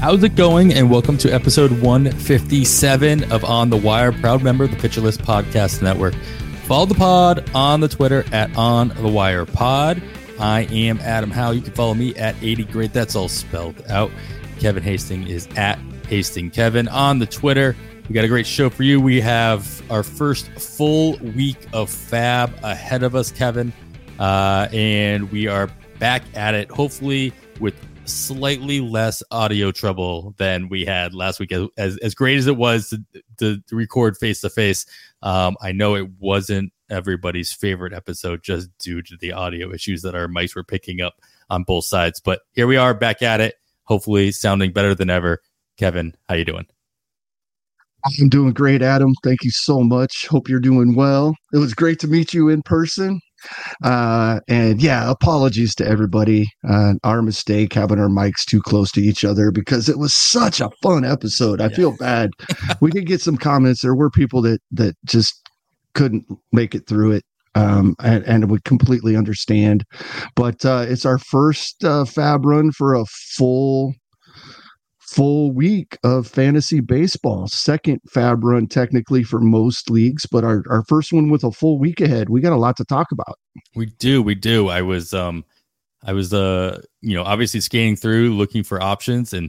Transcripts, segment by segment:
How's it going? And welcome to episode 157 of On the Wire, proud member of the Pitcher List Podcast Network. Follow the pod on the Twitter at On the Wire Pod. I am Adam Howe. You can follow me at 80 Great. That's all spelled out. Kevin Hastings is at Hastings Kevin on the Twitter. We got a great show for you. We have our first full week of Fab ahead of us, Kevin. And we are back at it, hopefully with slightly less audio trouble than we had last week. As great as it was to record face to face, I know it wasn't everybody's favorite episode just due to the audio issues that our mics were picking up on both sides. But here we are back at it, hopefully sounding better than ever. Kevin, how you doing? I'm doing great, Adam. Thank you so much. Hope you're doing well. It was great to meet you in person. And yeah, apologies to everybody. Our mistake having our mics too close to each other because it was such a fun episode. I feel bad. We did get some comments. There were people that just couldn't make it through it. And we completely understand. But it's our first Fab run for a full week of fantasy baseball. Second Fab run technically for most leagues, but our first one with a full week ahead. We got a lot to talk about. We do. I was obviously skating through looking for options, and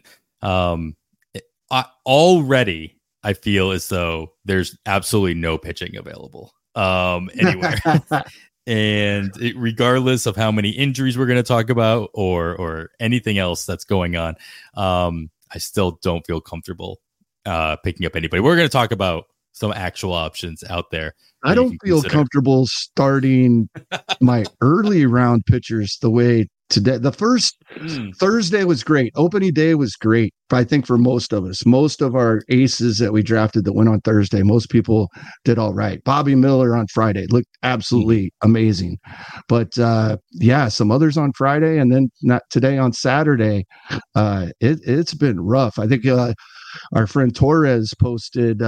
already I feel as though there's absolutely no pitching available anywhere. And regardless of how many injuries we're going to talk about or anything else that's going on, I still don't feel comfortable picking up anybody. We're going to talk about some actual options out there. I don't feel comfortable starting my early round pitchers the way today. The first Thursday was great. Opening day was great, I think, for most of us. Most of our aces that we drafted that went on Thursday, most people did all right. Bobby Miller on Friday looked absolutely amazing. But some others on Friday, and then not today on Saturday. It's been rough. I think our friend Torres posted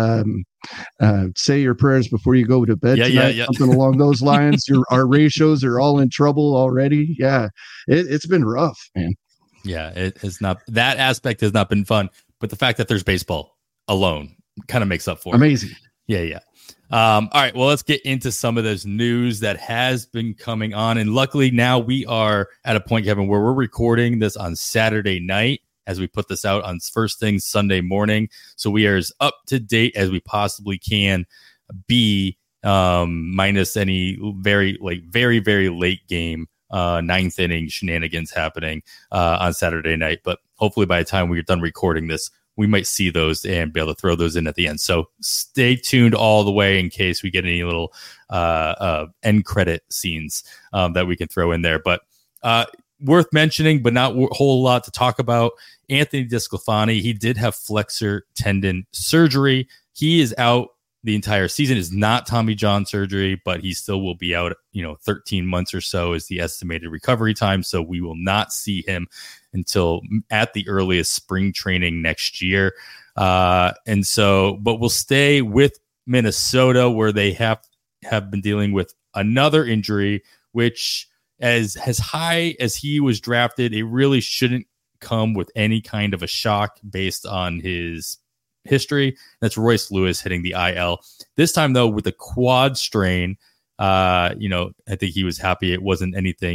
say your prayers before you go to bed tonight, something along those lines. Our ratios are all in trouble already. It's been rough, man. It has not. That aspect has not been fun, but the fact that there's baseball alone kind of makes up for amazing. it. All right, well, let's get into some of this news that has been coming on, and luckily now we are at a point, Kevin, where we're recording this on Saturday night as we put this out on first thing Sunday morning. So we are as up to date as we possibly can be, minus any very late game, ninth inning shenanigans happening on Saturday night. But hopefully by the time we're done recording this, we might see those and be able to throw those in at the end. So stay tuned all the way in case we get any little end credit scenes that we can throw in there. But worth mentioning, but not a whole lot to talk about. Anthony DeSclafani, he did have flexor tendon surgery. He is out the entire season. Is not Tommy John surgery, but he still will be out, 13 months or so is the estimated recovery time. So we will not see him until at the earliest spring training next year. But we'll stay with Minnesota, where they have been dealing with another injury, which as high as he was drafted, it really shouldn't come with any kind of a shock based on his history. That's Royce Lewis hitting the IL. This time, though, with a quad strain, I think he was happy it wasn't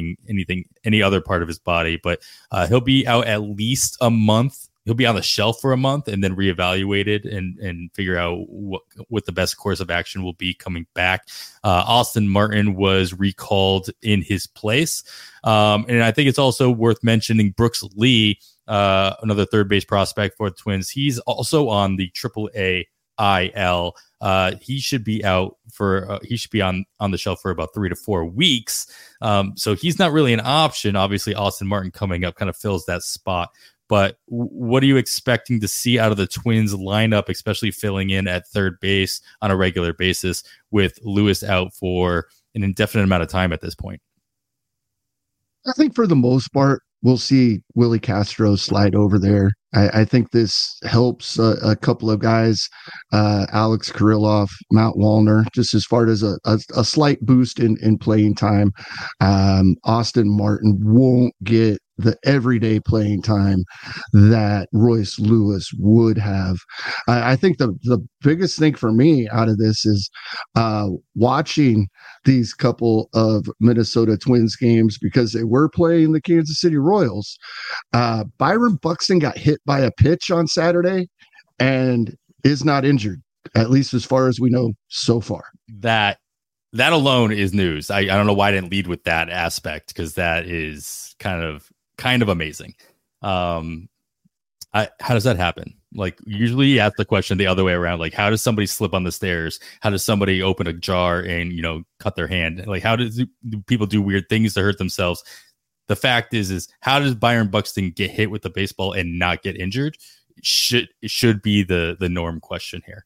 any other part of his body, but he'll be out at least a month. He'll be on the shelf for a month and then reevaluated and figure out what the best course of action will be coming back. Austin Martin was recalled in his place. And I think it's also worth mentioning Brooks Lee, another third base prospect for the Twins. He's also on the AAA IL. He should be out for, he should be on the shelf for about 3 to 4 weeks. So he's not really an option. Obviously, Austin Martin coming up kind of fills that spot. But what are you expecting to see out of the Twins lineup, especially filling in at third base on a regular basis with Lewis out for an indefinite amount of time at this point? I think for the most part, we'll see Willie Castro slide over there. I think this helps a couple of guys, Alex Kirilloff, Matt Wallner, just as far as a slight boost in playing time. Austin Martin won't get the everyday playing time that Royce Lewis would have. I think the biggest thing for me out of this is watching these couple of Minnesota Twins games, because they were playing the Kansas City Royals. Byron Buxton got hit by a pitch on Saturday and is not injured, at least as far as we know so far. That alone is news. I don't know why I didn't lead with that aspect, because that is kind of amazing. How does that happen? Like, usually you ask the question the other way around. Like, how does somebody slip on the stairs? How does somebody open a jar and, cut their hand? Like, how do people do weird things to hurt themselves? The fact is how does Byron Buxton get hit with the baseball and not get injured? It should be the norm question here.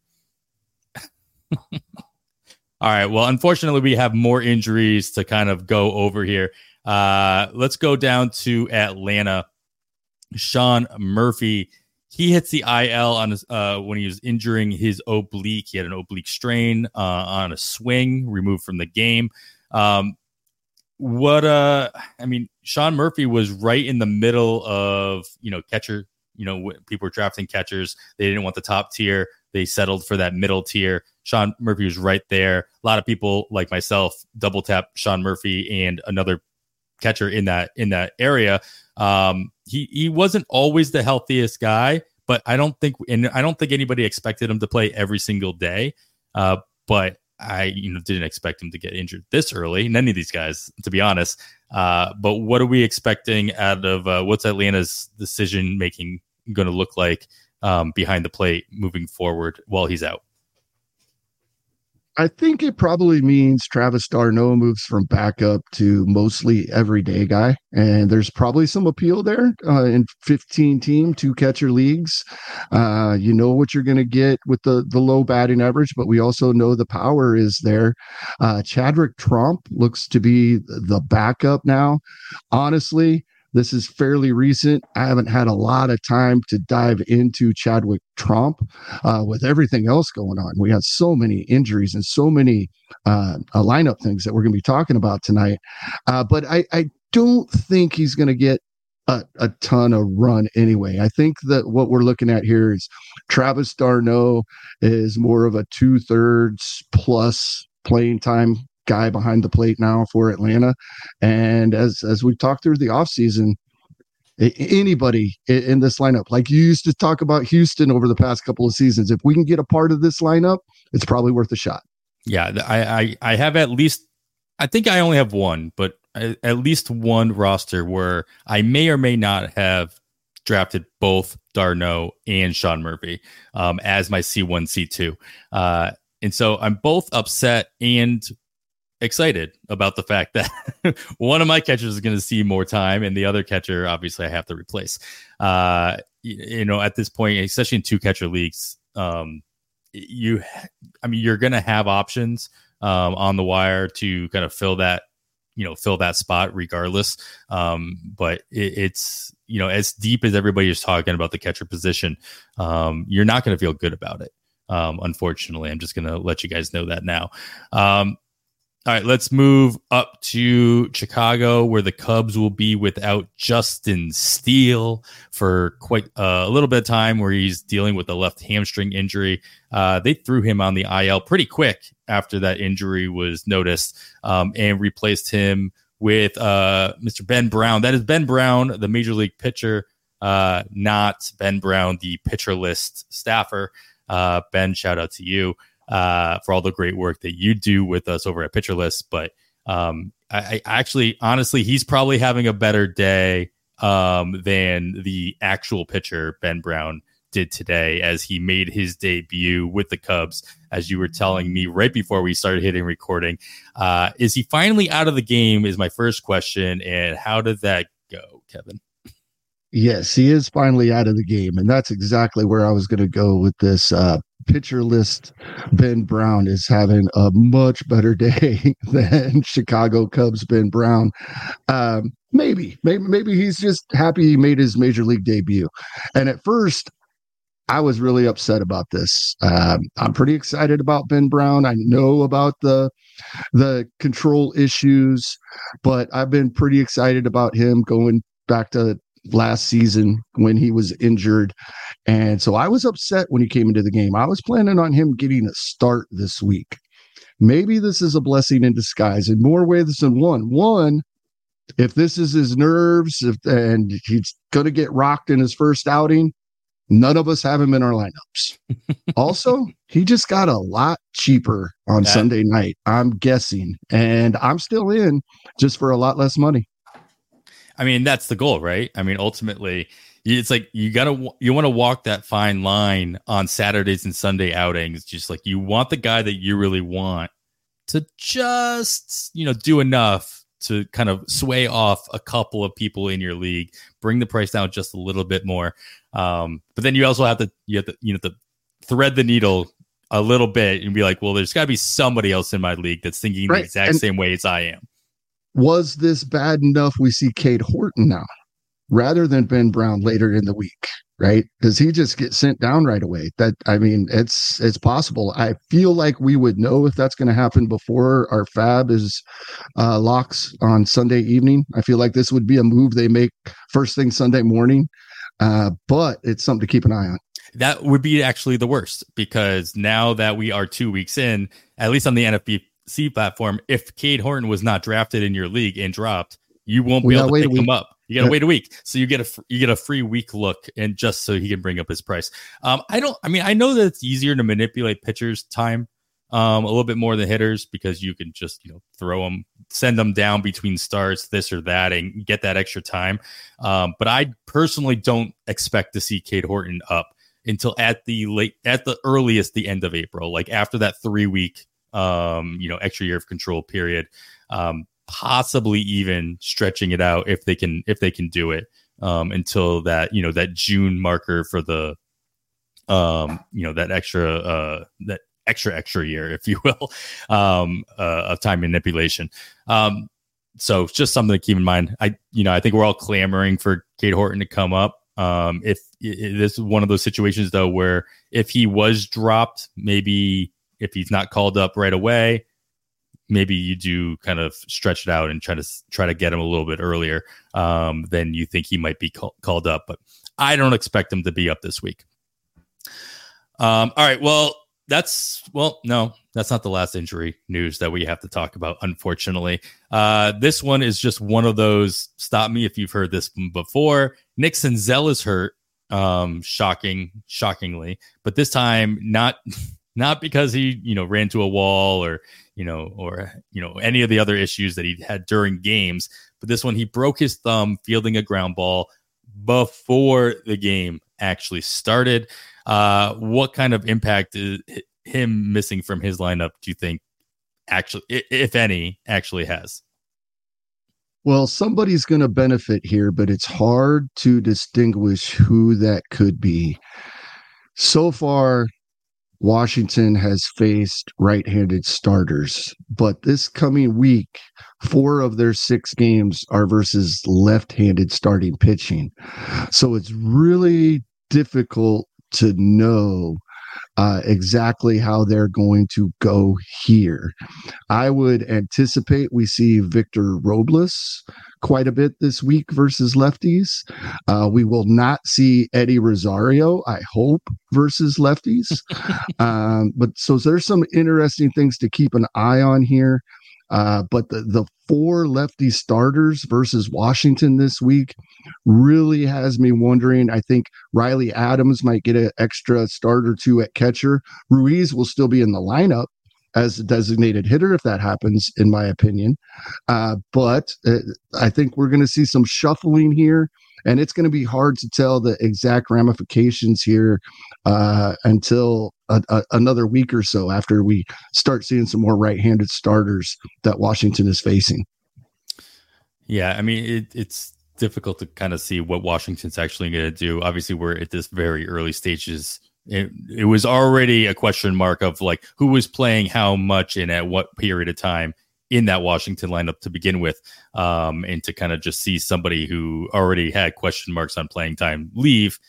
All right. Well, unfortunately, we have more injuries to kind of go over here. Let's go down to Atlanta. Sean Murphy, he hits the IL on his, when he was injuring his oblique. He had an oblique strain on a swing, removed from the game. Sean Murphy was right in the middle of, catcher. People were drafting catchers. They didn't want the top tier. They settled for that middle tier. Sean Murphy was right there. A lot of people like myself double tap Sean Murphy and another catcher in that area. He wasn't always the healthiest guy, but I don't think anybody expected him to play every single day. But I didn't expect him to get injured this early. None of these guys, to be honest. But what are we expecting out of what's Atlanta's decision making going to look like behind the plate moving forward while he's out? I think it probably means Travis d'Arnaud moves from backup to mostly everyday guy. And there's probably some appeal there in 15-team, 2-catcher leagues. You know what you're going to get with the low batting average, but we also know the power is there. Chadwick Tromp looks to be the backup now. Honestly, this is fairly recent. I haven't had a lot of time to dive into Chadwick Tromp with everything else going on. We had so many injuries and so many lineup things that we're going to be talking about tonight. But I don't think he's going to get a ton of run anyway. I think that what we're looking at here is Travis d'Arnaud is more of a 2/3 plus playing time guy behind the plate now for Atlanta. And as we've talked through the offseason, anybody in this lineup, like you used to talk about Houston over the past couple of seasons, if we can get a part of this lineup, it's probably worth a shot. Yeah, I have at least, I think I only have one, but at least one roster where I may or may not have drafted both d'Arnaud and Sean Murphy as my C1, C2. And so I'm both upset and excited about the fact that one of my catchers is going to see more time and the other catcher, obviously, I have to replace. At this point, especially in 2-catcher leagues, you're going to have options on the wire to kind of fill that spot regardless. But it's as deep as everybody is talking about the catcher position, you're not going to feel good about it. Unfortunately, I'm just going to let you guys know that now. All right, let's move up to Chicago, where the Cubs will be without Justin Steele for quite a little bit of time, where he's dealing with a left hamstring injury. They threw him on the IL pretty quick after that injury was noticed, and replaced him with Mr. Ben Brown. That is Ben Brown, the Major League pitcher, not Ben Brown, the pitcher list staffer. Ben, shout out to you for all the great work that you do with us over at Pitcher List. But I actually, honestly, he's probably having a better day than the actual pitcher, Ben Brown, did today, as he made his debut with the Cubs, as you were telling me right before we started hitting recording. Is he finally out of the game is my first question. And how did that go, Kevin? Yes, he is finally out of the game. And that's exactly where I was going to go with this. Pitcher list, Ben Brown is having a much better day than Chicago Cubs Ben Brown. Maybe he's just happy he made his major league debut. And at first, I was really upset about this. I'm pretty excited about Ben Brown. I know about the control issues, but I've been pretty excited about him going back to last season when he was injured. And so I was upset when he came into the game. I was planning on him getting a start this week. Maybe this is a blessing in disguise in more ways than one. One, if this is his nerves and he's going to get rocked in his first outing, none of us have him in our lineups. Also, he just got a lot cheaper on Sunday night, I'm guessing. And I'm still in just for a lot less money. I mean, that's the goal, right? I mean, ultimately, it's like you want to walk that fine line on Saturdays and Sunday outings. Just like you want the guy that you really want to just, do enough to kind of sway off a couple of people in your league, bring the price down just a little bit more. But then you also have to thread the needle a little bit and be like, well, there's got to be somebody else in my league that's thinking the exact same way as I am. Was this bad enough? We see Cade Horton now rather than Ben Brown later in the week, right? Does he just get sent down right away? It's possible. I feel like we would know if that's going to happen before our fab is locks on Sunday evening. I feel like this would be a move they make first thing Sunday morning, but it's something to keep an eye on. That would be actually the worst, because now that we are 2 weeks in, at least on the NFBC platform, if Cade Horton was not drafted in your league and dropped, you won't be able to pick him up. You got to wait a week, so you get a free week look, and just so he can bring up his price. I know that it's easier to manipulate pitchers' time a little bit more than hitters, because you can just throw them, send them down between starts, this or that, and get that extra time. But I personally don't expect to see Cade Horton up until at the earliest the end of April, like after that 3 week extra year of control period. Possibly even stretching it out if they can do it until that that June marker for the that extra year, if you will, of time manipulation. So it's just something to keep in mind. I think we're all clamoring for Cade Horton to come up. If this is one of those situations though where if he was dropped, maybe if he's not called up right away, maybe you do kind of stretch it out and try to get him a little bit earlier than you think he might be called up. But I don't expect him to be up this week. All right. Well, no, that's not the last injury news that we have to talk about, unfortunately. This one is just one of those, stop me if you've heard this before. Nick Senzel is hurt, shockingly, but this time not because he, ran to a wall or any of the other issues that he had during games. But this one, he broke his thumb fielding a ground ball before the game actually started. What kind of impact is him missing from his lineup, do you think, actually, if any, actually has? Well, somebody's going to benefit here, but it's hard to distinguish who that could be. So far, Washington has faced right-handed starters, but this coming week, 4 of their 6 games are versus left-handed starting pitching. So it's really difficult to know exactly how they're going to go here. I would anticipate we see Victor Robles quite a bit this week versus lefties. We will not see Eddie Rosario, I hope, versus lefties. But so there's some interesting things to keep an eye on here. But the 4 lefty starters versus Washington this week really has me wondering. I think Riley Adams might get an extra start or 2 at catcher. Ruiz will still be in the lineup as a designated hitter if that happens, in my opinion. But I think we're going to see some shuffling here, and it's going to be hard to tell the exact ramifications here until another week or so after we start seeing some more right-handed starters that Washington is facing. Yeah, I mean, it's difficult to kind of see what Washington's actually going to do. Obviously, we're at this very early stages. It was already a question mark of like who was playing how much and at what period of time in that Washington lineup to begin with, and to kind of just see somebody who already had question marks on playing time leave.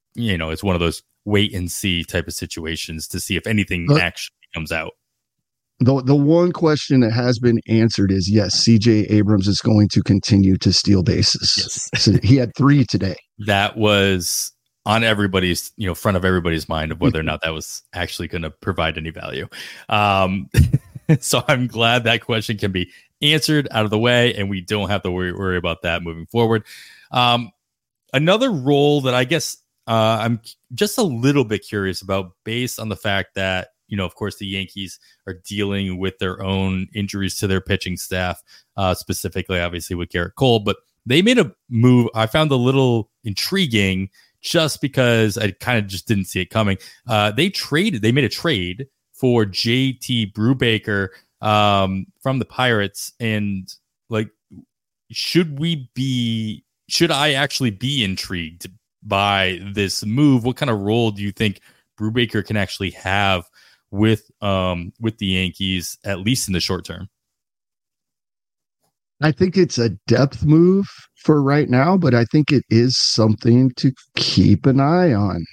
It's one of those wait and see type of situations to see if anything actually comes out. The one question that has been answered is yes, CJ Abrams is going to continue to steal bases. Yes. So he had 3 today. That was on everybody's, front of everybody's mind of whether or not that was actually going to provide any value. So I'm glad that question can be answered out of the way, and we don't have to worry about that moving forward. Another role that I guess I'm just a little bit curious about, based on the fact that, of course, the Yankees are dealing with their own injuries to their pitching staff, specifically, obviously, with Garrett Cole. But they made a move I found a little intriguing, just because I kind of just didn't see it coming. They made a trade for JT Brubaker from the Pirates. And should I actually be intrigued by this move? What kind of role do you think Brubaker can actually have with the Yankees, at least in the short term? I think it's a depth move for right now, but I think it is something to keep an eye on.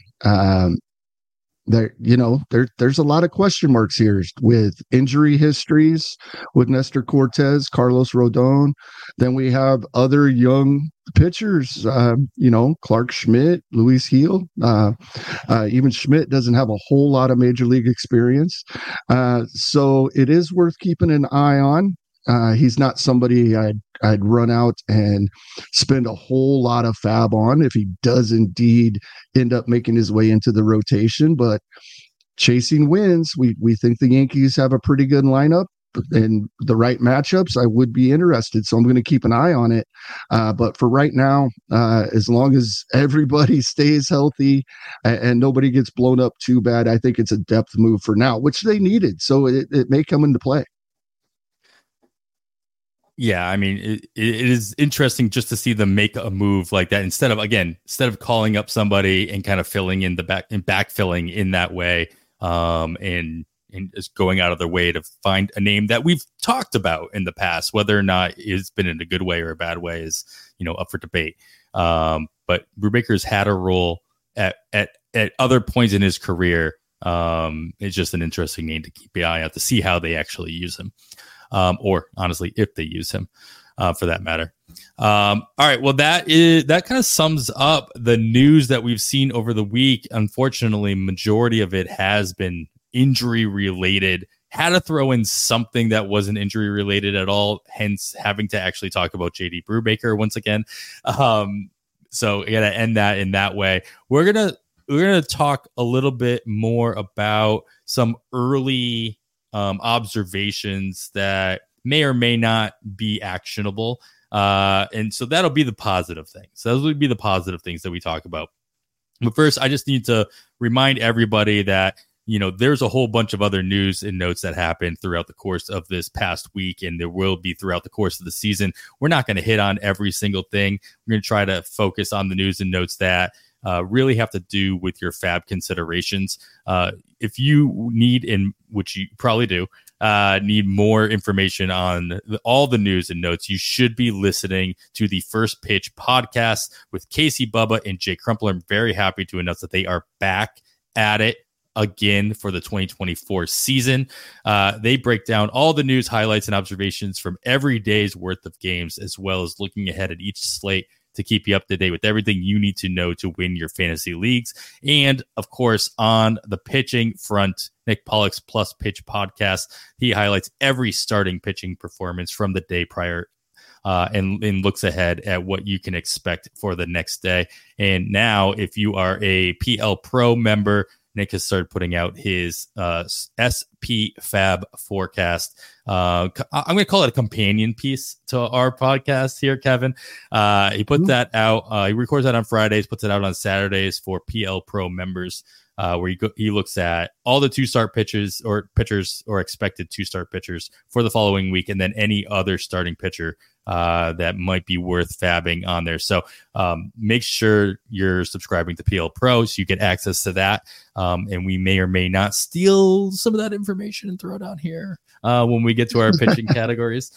There's a lot of question marks here with injury histories with Nestor Cortez, Carlos Rodon. Then we have other young pitchers, Clark Schmidt, Luis Gil. Even Schmidt doesn't have a whole lot of major league experience. So it is worth keeping an eye on. He's not somebody I'd run out and spend a whole lot of fab on if he does indeed end up making his way into the rotation. But chasing wins, we think the Yankees have a pretty good lineup and the right matchups. I would be interested, so I'm going to keep an eye on it. But for right now, as long as everybody stays healthy and nobody gets blown up too bad, I think it's a depth move for now, which they needed. So it may come into play. Yeah, I mean, it is interesting just to see them make a move like that instead of calling up somebody and kind of filling in the backfilling in that way, and just going out of their way to find a name that we've talked about in the past. Whether or not it's been in a good way or a bad way is, up for debate. But Brubaker's had a role at other points in his career. It's just an interesting name to keep an eye out to see how they actually use him. Or honestly, if they use him, for that matter. All right. Well, that kind of sums up the news that we've seen over the week. Unfortunately, majority of it has been injury related. Had to throw in something that wasn't injury related at all, hence having to actually talk about JT Brubaker once again. So I got to end that in that way. We're gonna talk a little bit more about some early observations that may or may not be actionable. And so that'll be the positive things. So those would be the positive things that we talk about. But first, I just need to remind everybody that, there's a whole bunch of other news and notes that happened throughout the course of this past week, and there will be throughout the course of the season. We're not going to hit on every single thing. We're going to try to focus on the news and notes that really have to do with your fab considerations. If you need, in which you probably do, need more information on all the news and notes, you should be listening to the First Pitch podcast with Casey Bubba and Jay Crumpler. I'm very happy to announce that they are back at it again for the 2024 season. They break down all the news, highlights, and observations from every day's worth of games, as well as looking ahead at each slate to keep you up to date with everything you need to know to win your fantasy leagues. And of course, on the pitching front, Nick Pollock's Plus Pitch podcast, he highlights every starting pitching performance from the day prior, and looks ahead at what you can expect for the next day. And now, if you are a PL Pro member, Nick has started putting out his SP Fab forecast. I'm going to call it a companion piece to our podcast here, Kevin. He puts that out. He records that on Fridays, puts it out on Saturdays for PL Pro members, where he looks at all the two-start pitchers or expected two-start pitchers for the following week, and then any other starting pitcher that might be worth fabbing on there. So make sure you're subscribing to PL Pro so you get access to that. And we may or may not steal some of that information and throw it on here when we get to our pitching categories,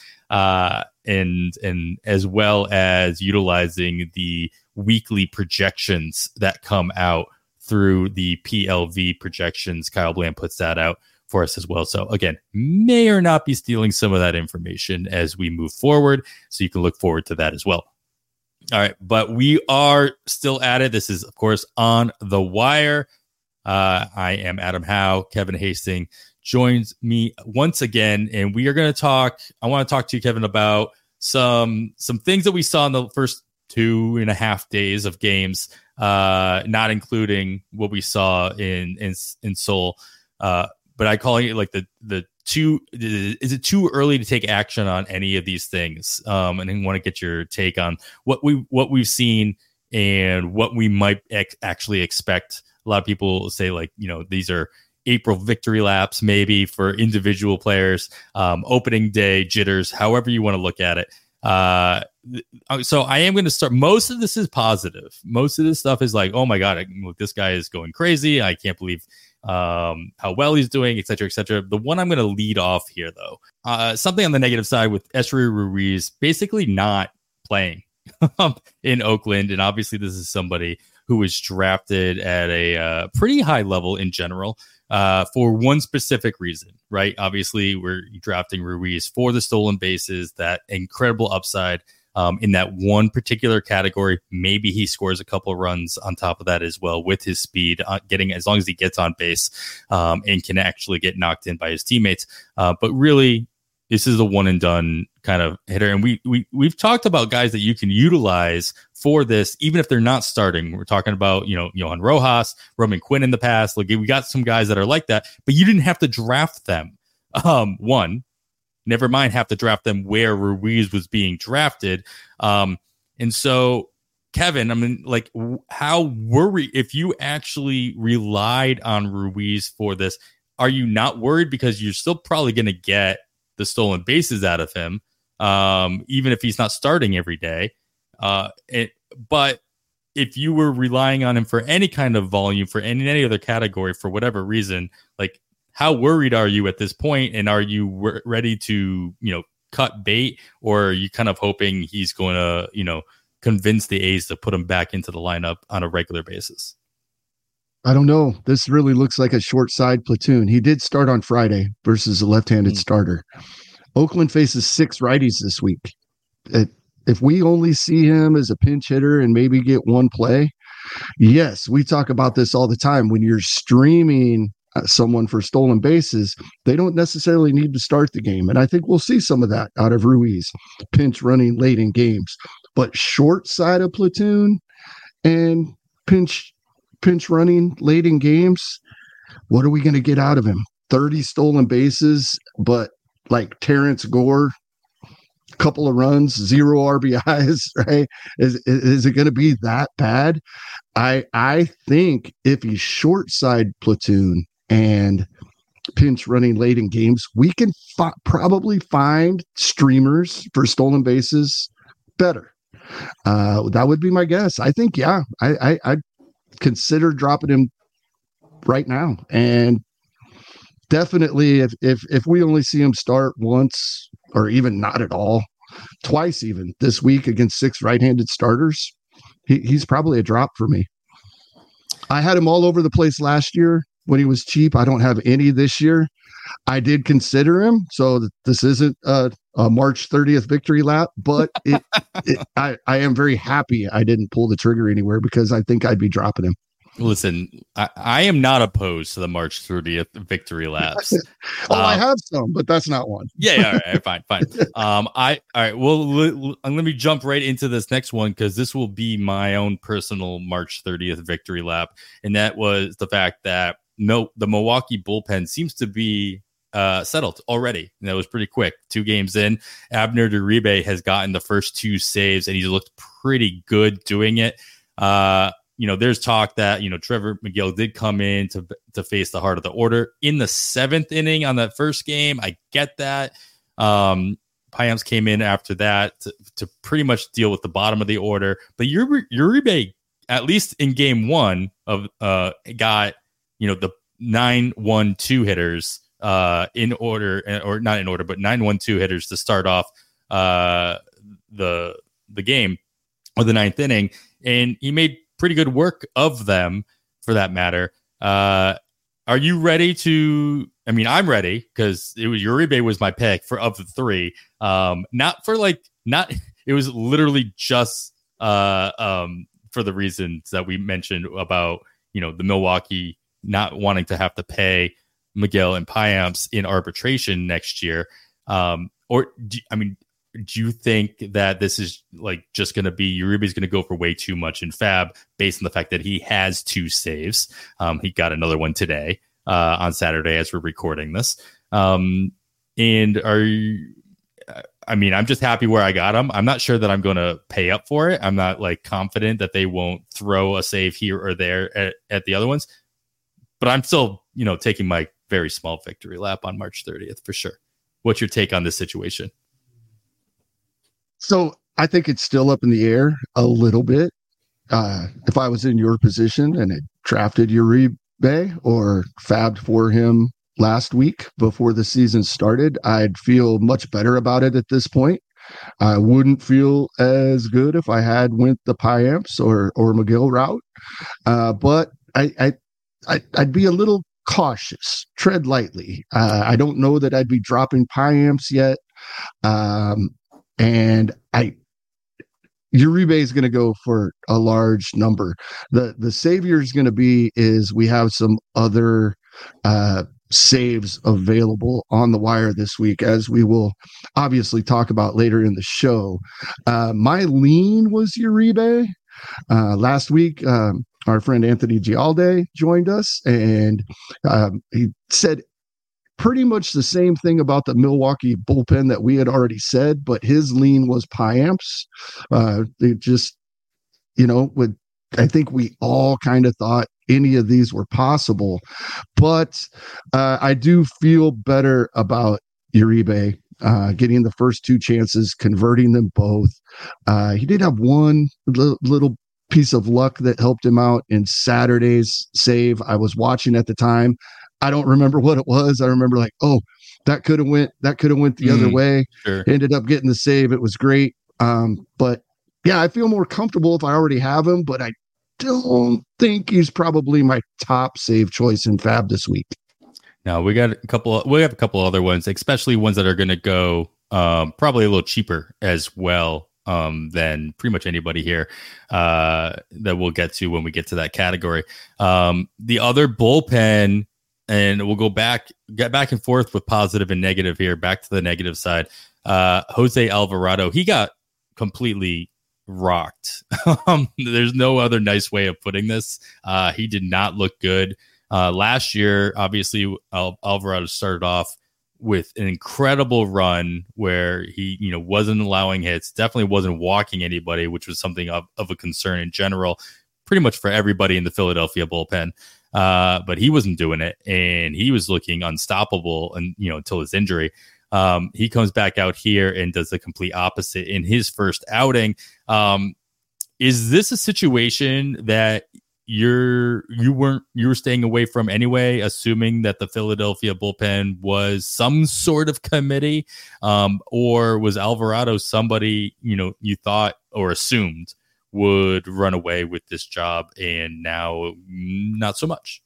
and as well as utilizing the weekly projections that come out through the PLV projections. Kyle Bland puts that out for us as well. So again, may or not be stealing some of that information as we move forward. So you can look forward to that as well. All right, but we are still at it. This is, of course, On the Wire. I am Adam Howe. Kevin Hastings joins me once again, and we are going to talk. I want to talk to you, Kevin, about some things that we saw in the first 2.5 days of games, not including what we saw in Seoul. But I call it like the two. Is it too early to take action on any of these things? And I want to get your take on what we've seen and what we might actually expect. A lot of people say, like, these are April victory laps, maybe for individual players, opening day jitters, however you want to look at it. So I am going to start. Most of this is positive. Most of this stuff is like, oh my God, this guy is going crazy. I can't believe how well he's doing, et cetera, et cetera. The one I'm going to lead off here, though, something on the negative side with Esteury Ruiz basically not playing in Oakland. And obviously this is somebody who was drafted at a pretty high level in general for one specific reason, right? Obviously, we're drafting Ruiz for the stolen bases, that incredible upside in that one particular category. Maybe he scores a couple of runs on top of that as well with his speed, as long as he gets on base and can actually get knocked in by his teammates. But really, this is a one and done kind of hitter. And we've talked about guys that you can utilize for this, even if they're not starting. We're talking about, Johan Rojas, Roman Quinn in the past. Like, we got some guys that are like that, but you didn't have to draft them. Never mind have to draft them where Ruiz was being drafted. And so, Kevin, I mean, like, how worried if you actually relied on Ruiz for this? Are you not worried because you're still probably going to get the stolen bases out of him, even if he's not starting every day? But if you were relying on him for any kind of volume, for any other category, for whatever reason, like, how worried are you at this point? And are you ready to, cut bait, or are you kind of hoping he's going to, convince the A's to put him back into the lineup on a regular basis? I don't know. This really looks like a short side platoon. He did start on Friday versus a left-handed starter. Oakland faces 6 righties this week. If we only see him as a pinch hitter and maybe get one play, yes, we talk about this all the time. When you're streaming someone for stolen bases, they don't necessarily need to start the game. And I think we'll see some of that out of Ruiz, pinch running late in games. But short side of platoon and pinch running late in games, what are we going to get out of him? 30 stolen bases, but like Terrence Gore, couple of runs, 0 RBIs, right? Is it going to be that bad? I think if he's short side platoon and pinch running late in games, we can probably find streamers for stolen bases better. That would be my guess. I think, yeah, I'd consider dropping him right now. And definitely if we only see him start once, or even not at all, twice even this week against 6 right-handed starters, he's probably a drop for me. I had him all over the place last year when he was cheap. I don't have any this year. I did consider him, so this isn't a March 30th victory lap, but I am very happy I didn't pull the trigger anywhere, because I think I'd be dropping him. Listen, I am not opposed to the March 30th victory laps. I have some, but that's not one. Yeah, all right, fine. All right. Well, let me jump right into this next one, because this will be my own personal March 30th victory lap, and that was the fact that the Milwaukee bullpen seems to be settled already. And that was pretty quick. 2 games in, Abner Uribe has gotten the first 2 saves, and he's looked pretty good doing it. There's talk that, Trevor McGill did come in to face the heart of the order in the 7th inning on that first game. I get that. Payams came in after that to pretty much deal with the bottom of the order. But Uribe, at least in game 1 of got, the 9-1-2 hitters in order, or not in order, but 9-1-2 hitters to start off the game, or the 9th inning. And he made pretty good work of them, for that matter. Are you ready to? I mean, I'm ready because Uribe was my pick for of the three. Not for not. It was literally just for the reasons that we mentioned about the Milwaukee not wanting to have to pay Miguel and Payamps in arbitration next year. Do you think that this is just going to be Uribe's going to go for way too much in FAB based on the fact that he has 2 saves? He got another one today on Saturday as we're recording this. I'm just happy where I got him. I'm not sure that I'm going to pay up for it. I'm not confident that they won't throw a save here or there at the other ones, but I'm still, taking my very small victory lap on March 30th for sure. What's your take on this situation? So I think it's still up in the air a little bit. If I was in your position and had drafted Uribe or fabbed for him last week before the season started, I'd feel much better about it at this point. I wouldn't feel as good if I had went the Payamps or Miguel route. But I'd be a little cautious, tread lightly. I don't know that I'd be dropping Payamps yet. And Uribe is going to go for a large number. The savior is going to be we have some other saves available on the wire this week, as we will obviously talk about later in the show. My lean was Uribe. Last week, our friend Anthony Gialde joined us, and he said pretty much the same thing about the Milwaukee bullpen that we had already said, but his lean was Payamps. They just, I think we all kind of thought any of these were possible, but I do feel better about Uribe getting the first 2 chances, converting them both. He did have one little piece of luck that helped him out in Saturday's save. I was watching at the time. I don't remember what it was. I remember that could have went the other way. Sure. Ended up getting the save. It was great. But yeah, I feel more comfortable if I already have him, but I don't think he's probably my top save choice in FAB this week. Now we have a couple other ones, especially ones that are going to go probably a little cheaper as well than pretty much anybody here that we'll get to when we get to that category. The other bullpen, and we'll get back and forth with positive and negative here. Back to the negative side. Jose Alvarado, he got completely rocked. There's no other nice way of putting this. He did not look good. Last year, obviously, Alvarado started off with an incredible run where he, wasn't allowing hits, definitely wasn't walking anybody, which was something of a concern in general, pretty much for everybody in the Philadelphia bullpen. But he wasn't doing it, and he was looking unstoppable, and until his injury. He comes back out here and does the complete opposite in his first outing. Is this a situation that you were staying away from anyway, assuming that the Philadelphia bullpen was some sort of committee, or was Alvarado somebody you thought or assumed would run away with this job, and now not so much?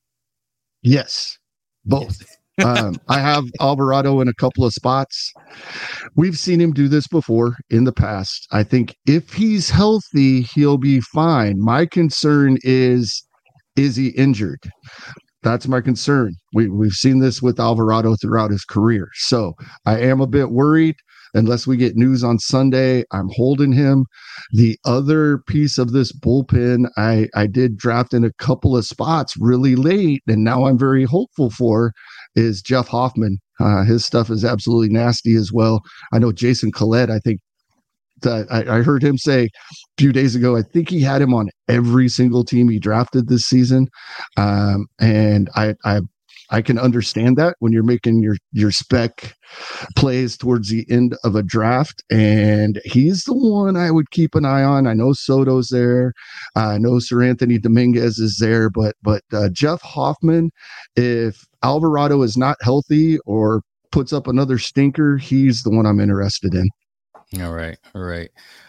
Yes, both. I have Alvarado in a couple of spots. We've seen him do this before in the past. I think if he's healthy, he'll be fine. My concern is he injured? That's my concern. We've seen this with Alvarado throughout his career. So I am a bit worried. Unless we get news on Sunday, I'm holding him. The other piece of this bullpen, I did draft in a couple of spots really late, and now I'm very hopeful for, is Jeff Hoffman. His stuff is absolutely nasty as well. I know Jason Collette, I think that I heard him say a few days ago, I think he had him on every single team he drafted this season. And I can understand that when you're making your spec plays towards the end of a draft, and he's the one I would keep an eye on. I know Soto's there. I know Sir Anthony Dominguez is there, but Jeff Hoffman, if Alvarado is not healthy or puts up another stinker, he's the one I'm interested in. All right. All right.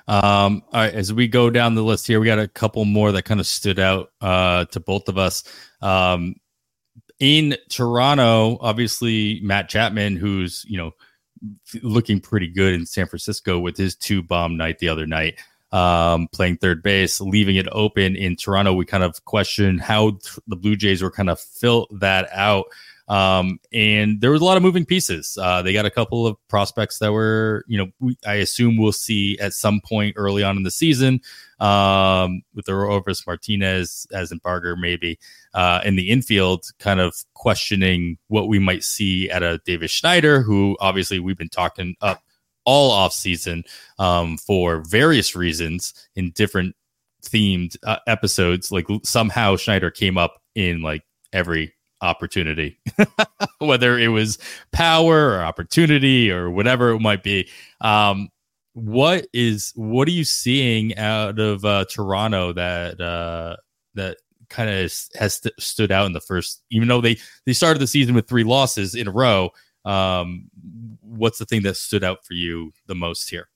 As we go down the list here, we got a couple more that kind of stood out to both of us. In Toronto, obviously Matt Chapman, who's, looking pretty good in San Francisco with his 2-bomb night the other night, playing third base, leaving it open. In Toronto, we kind of questioned how the Blue Jays were kind of fill that out. And there was a lot of moving pieces. They got a couple of prospects that were, I assume we'll see at some point early on in the season, with the Orvis Martinez, as in Barger, maybe, in the infield, kind of questioning what we might see at a Davis Schneider, who obviously we've been talking up all off season, for various reasons in different themed episodes. Like somehow Schneider came up in like every opportunity, whether it was power or opportunity or whatever it might be. What are you seeing out of Toronto that kind of has stood out in the first, even though they started the season with 3 losses in a row? What's the thing that stood out for you the most here?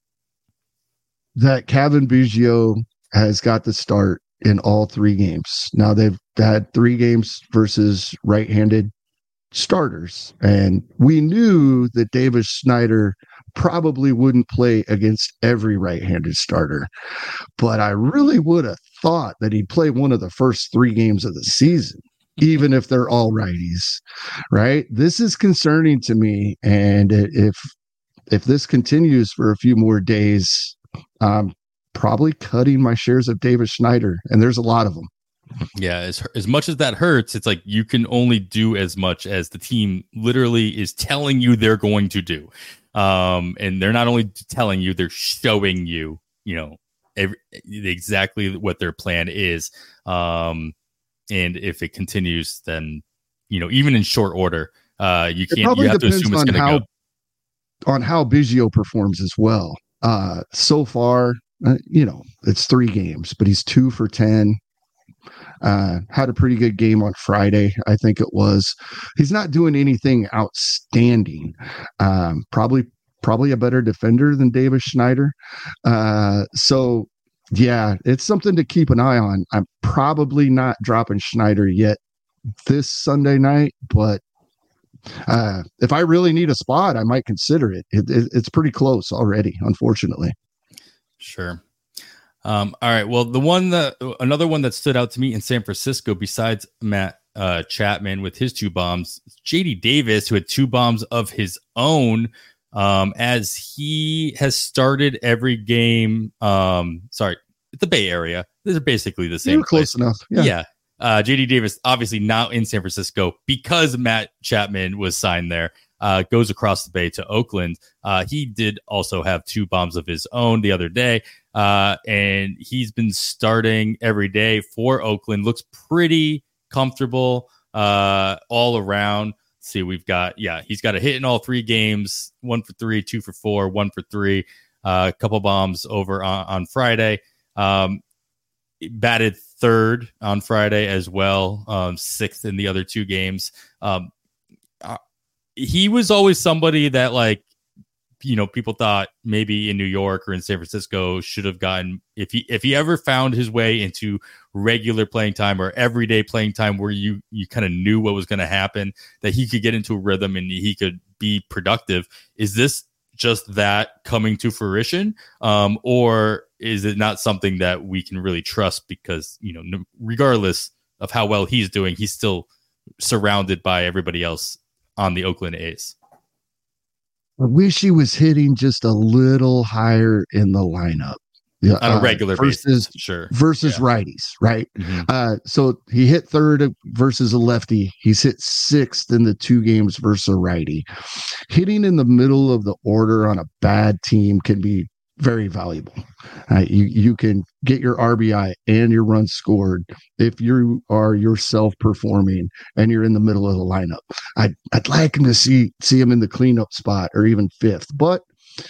That Cavan Biggio has got the start in all 3 games. Now they've had 3 games versus right-handed starters, and we knew that Davis Schneider probably wouldn't play against every right-handed starter, but I really would have thought that he'd play one of the first 3 games of the season, even if they're all righties, right? This is concerning to me, and if this continues for a few more days, probably cutting my shares of Davis Schneider, and there's a lot of them. Yeah, as much as that hurts, it's like you can only do as much as the team literally is telling you they're going to do. And they're not only telling you, they're showing you, exactly what their plan is. And if it continues, then, even in short order, you have to assume it's going to go. On how Biggio performs as well. So far, it's 3 games, but he's 2 for 10. Had a pretty good game on Friday, I think it was. He's not doing anything outstanding. Probably a better defender than Davis Schneider. So yeah, it's something to keep an eye on. I'm probably not dropping Schneider yet this Sunday night, but if I really need a spot, I might consider it. It's pretty close already, unfortunately. Sure. All right. Well, another one that stood out to me in San Francisco, besides Matt Chapman with his 2 bombs, JD Davis, who had 2 bombs of his own, as he has started every game. Sorry, the Bay Area. These are basically the same. You're close enough. Yeah. JD Davis, obviously now in San Francisco because Matt Chapman was signed there. Goes across the bay to Oakland. He did also have 2 bombs of his own the other day. And he's been starting every day for Oakland. Looks pretty comfortable all around. Let's see, he's got a hit in all 3 games, 1 for 3, 2 for 4, 1 for 3, a couple bombs over on Friday. Batted 3rd on Friday as well, 6th in the other 2 games. He was always somebody that people thought maybe in New York or in San Francisco should have gotten, if he ever found his way into regular playing time or everyday playing time where you kind of knew what was going to happen, that he could get into a rhythm and he could be productive. Is this just that coming to fruition? Or is it not something that we can really trust because, regardless of how well he's doing, he's still surrounded by everybody else on the Oakland A's? I wish he was hitting just a little higher in the lineup. Yeah, on a regular basis, sure. Versus righties, right? Mm-hmm. So he hit 3rd versus a lefty. He's hit 6th in the 2 games versus a righty. Hitting in the middle of the order on a bad team can be very valuable. You can get your RBI and your runs scored if you are yourself performing and you're in the middle of the lineup. I'd like him to see him in the cleanup spot or even 5th, but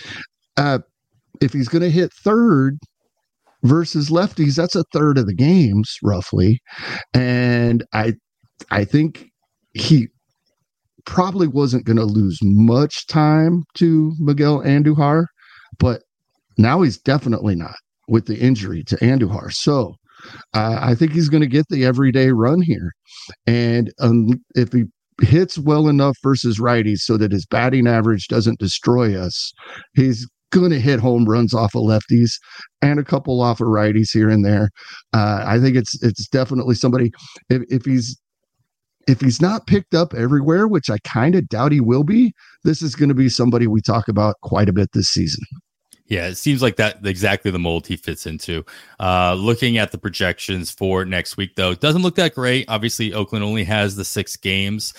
if he's going to hit 3rd versus lefties, that's a 1/3 of the games roughly, and I think he probably wasn't going to lose much time to Miguel Andujar, but now he's definitely not with the injury to Andujar. So I think he's going to get the everyday run here. And if he hits well enough versus righties so that his batting average doesn't destroy us, he's going to hit home runs off of lefties and a couple off of righties here and there. I think it's definitely somebody, if he's not picked up everywhere, which I kind of doubt he will be, this is going to be somebody we talk about quite a bit this season. Yeah, it seems like that exactly the mold he fits into. Looking at the projections for next week, though, it doesn't look that great. Obviously, Oakland only has the 6 games.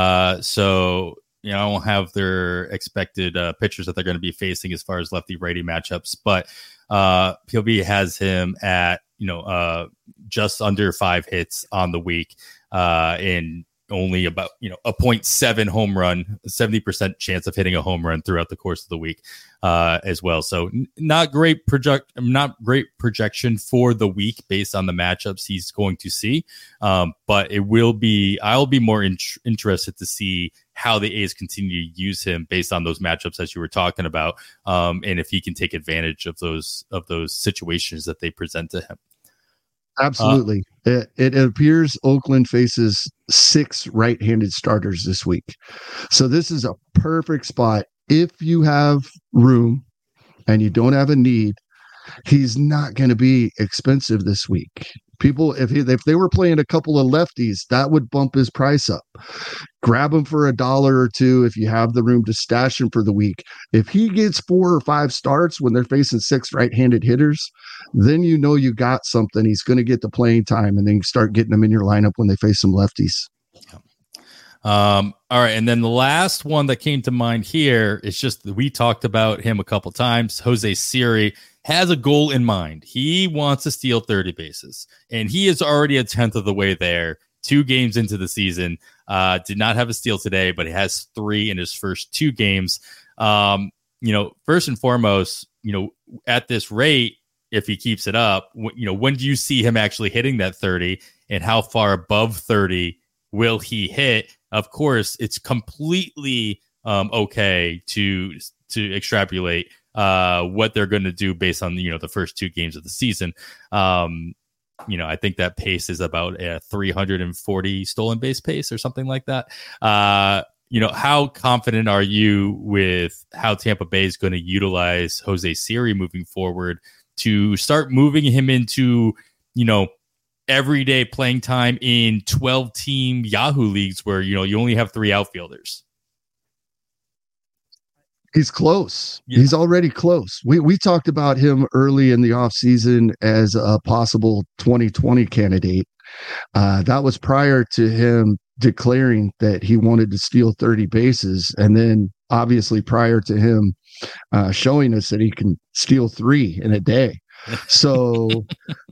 So, I don't have their expected pitchers that they're going to be facing as far as lefty-righty matchups. But PLB has him at, just under 5 hits on the week in only about, a 0.7 home run, 70% chance of hitting a home run throughout the course of the week as well. So not great projection for the week based on the matchups he's going to see. But I'll be more interested to see how the A's continue to use him based on those matchups as you were talking about. And if he can take advantage of those situations that they present to him. Absolutely. It appears Oakland faces 6 right-handed starters this week. So this is a perfect spot. If you have room and you don't have a need, he's not going to be expensive this week. People, if they were playing a couple of lefties, that would bump his price up. Grab him for $1 or $2 if you have the room to stash him for the week. If he gets 4 or 5 starts when they're facing 6 right-handed hitters, then you got something. He's going to get the playing time, and then you start getting him in your lineup when they face some lefties. All right, and then the last one that came to mind here is just we talked about him a couple times. Jose Siri has a goal in mind. He wants to steal 30 bases, and he is already a 10th of the way there. 2 games into the season, did not have a steal today, but he has 3 in his first 2 games. First and foremost, at this rate, if he keeps it up, when do you see him actually hitting that 30, and how far above 30 will he hit? Of course, it's completely okay to extrapolate what they're going to do based on the first 2 games of the season. I think that pace is about a 340 stolen base pace or something like that. How confident are you with how Tampa Bay is going to utilize Jose Siri moving forward to start moving him into, everyday playing time in 12-team Yahoo leagues where, you only have 3 outfielders? He's close. Yeah. He's already close. We talked about him early in the offseason as a possible 2020 candidate. That was prior to him declaring that he wanted to steal 30 bases. And then obviously prior to him showing us that he can steal 3 in a day. So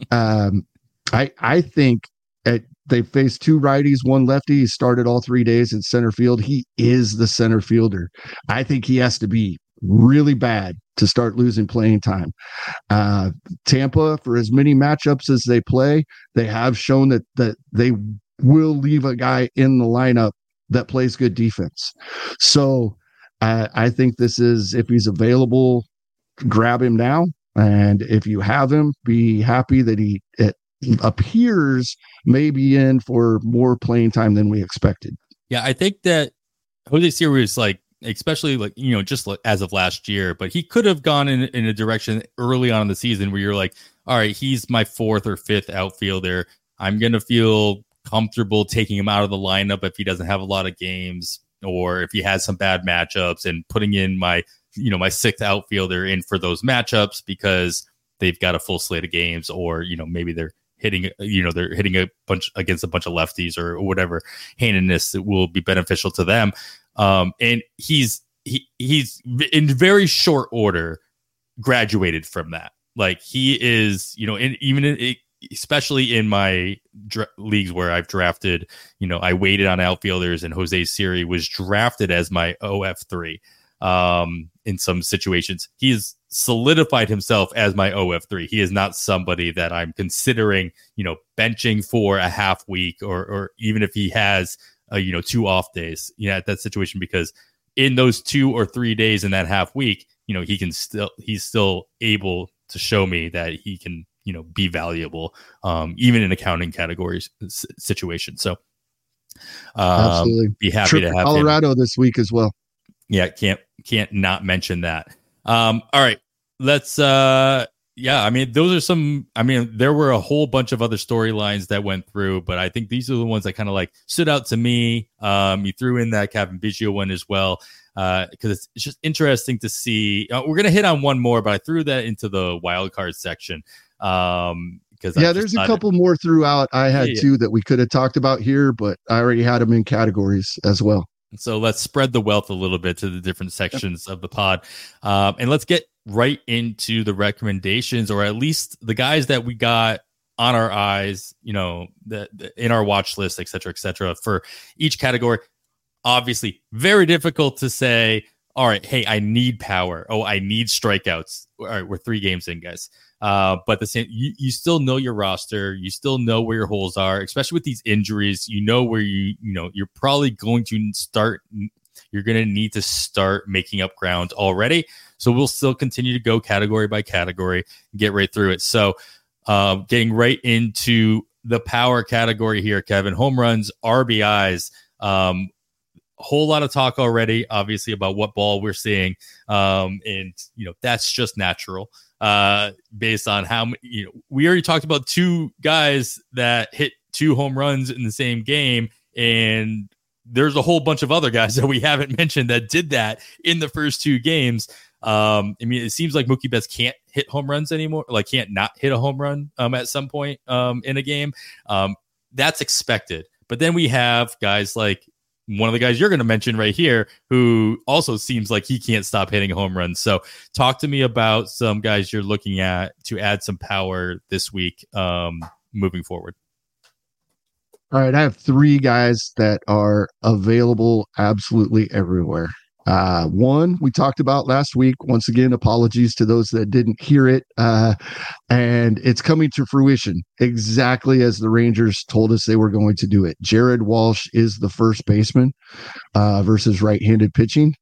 I think they faced 2 righties, 1 lefty. He started all 3 days in center field. He is the center fielder. I think he has to be really bad to start losing playing time. Tampa, for as many matchups as they play, they have shown that they will leave a guy in the lineup that plays good defense. So I think this is, if he's available, grab him now. And if you have him, be happy that it appears maybe in for more playing time than we expected. Yeah, I think that Jose Siri is especially just as of last year, but he could have gone in a direction early on in the season where you're like, all right, he's my 4th or 5th outfielder. I'm going to feel comfortable taking him out of the lineup if he doesn't have a lot of games, or if he has some bad matchups, and putting in my 6th outfielder in for those matchups because they've got a full slate of games, or, maybe they're hitting a bunch against a bunch of lefties or whatever handedness that will be beneficial to them. And he's in very short order graduated from that. Like, he is, especially in my leagues where I've drafted, I waited on outfielders, and Jose Siri was drafted as my OF3. In some situations, he's solidified himself as my OF3. He is not somebody that I'm considering, benching for a half week, or even if he has, 2 off days, at that situation, because in those 2 or 3 days in that half week, he's still able to show me that he can be valuable, even in accounting categories situation. So absolutely be happy Trip to have Colorado him this week as well. Yeah, can't not mention that. All right, let's yeah, I mean, those are some. I mean, there were a whole bunch of other storylines that went through, but I think these are the ones that kind of like stood out to me. You threw in that Kevin Biggio one as well, because it's just interesting to see. We're gonna hit on one more, but I threw that into the wild card section. Because there's a couple more throughout I had too that we could have talked about here, but I already had them in categories as well. So let's spread the wealth a little bit to the different sections of the pod, and let's get right into the recommendations, or at least the guys that we got on our eyes, in our watch list, et cetera, for each category. Obviously, very difficult to say, all right, hey, I need power. Oh, I need strikeouts. All right, we're 3 games in, guys. But the same, you still know your roster. You still know where your holes are, especially with these injuries. You know where you're probably going to start. You're going to need to start making up ground already. So we'll still continue to go category by category, get right through it. So getting right into the power category here, Kevin. Home runs, RBIs. Whole lot of talk already, obviously, about what ball we're seeing. And that's just natural. Based on how we already talked about 2 guys that hit 2 home runs in the same game, and there's a whole bunch of other guys that we haven't mentioned that did that in the first 2 games. I mean, it seems like Mookie Betts can't hit home runs anymore, like can't not hit a home run at some point in a game. That's expected. But then we have guys like one of the guys you're going to mention right here, who also seems like he can't stop hitting home runs. So talk to me about some guys you're looking at to add some power this week moving forward. All right. I have 3 guys that are available absolutely everywhere. One we talked about last week. Once again, apologies to those that didn't hear it. And it's coming to fruition exactly as the Rangers told us they were going to do it. Jared Walsh is the first baseman versus right-handed pitching.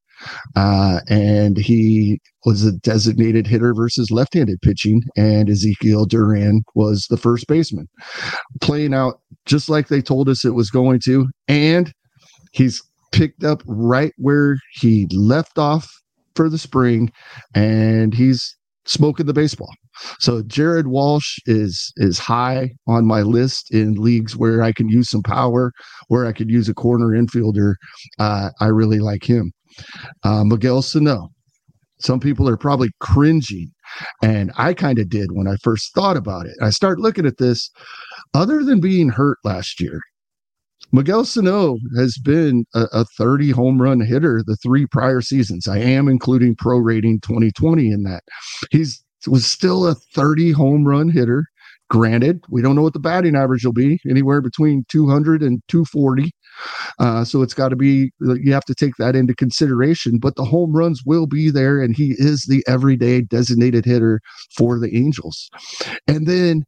And he was a designated hitter versus left-handed pitching, and Ezekiel Duran was the first baseman, playing out just like they told us it was going to. And he's picked up right where he left off for the spring, and he's smoking the baseball. So Jared Walsh is high on my list in leagues where I can use some power, where I could use a corner infielder. I really like him. Miguel Sano. Some people are probably cringing, and I kind of did when I first thought about it. I started looking at this. Other than being hurt last year, Miguel Sano has been a 30 home run hitter the 3 prior seasons. I am including pro rating 2020 in that. Was still a 30 home run hitter. Granted, we don't know what the batting average will be, anywhere between 200 and 240. So it's got to be, you have to take that into consideration, but the home runs will be there, and he is the everyday designated hitter for the Angels. And then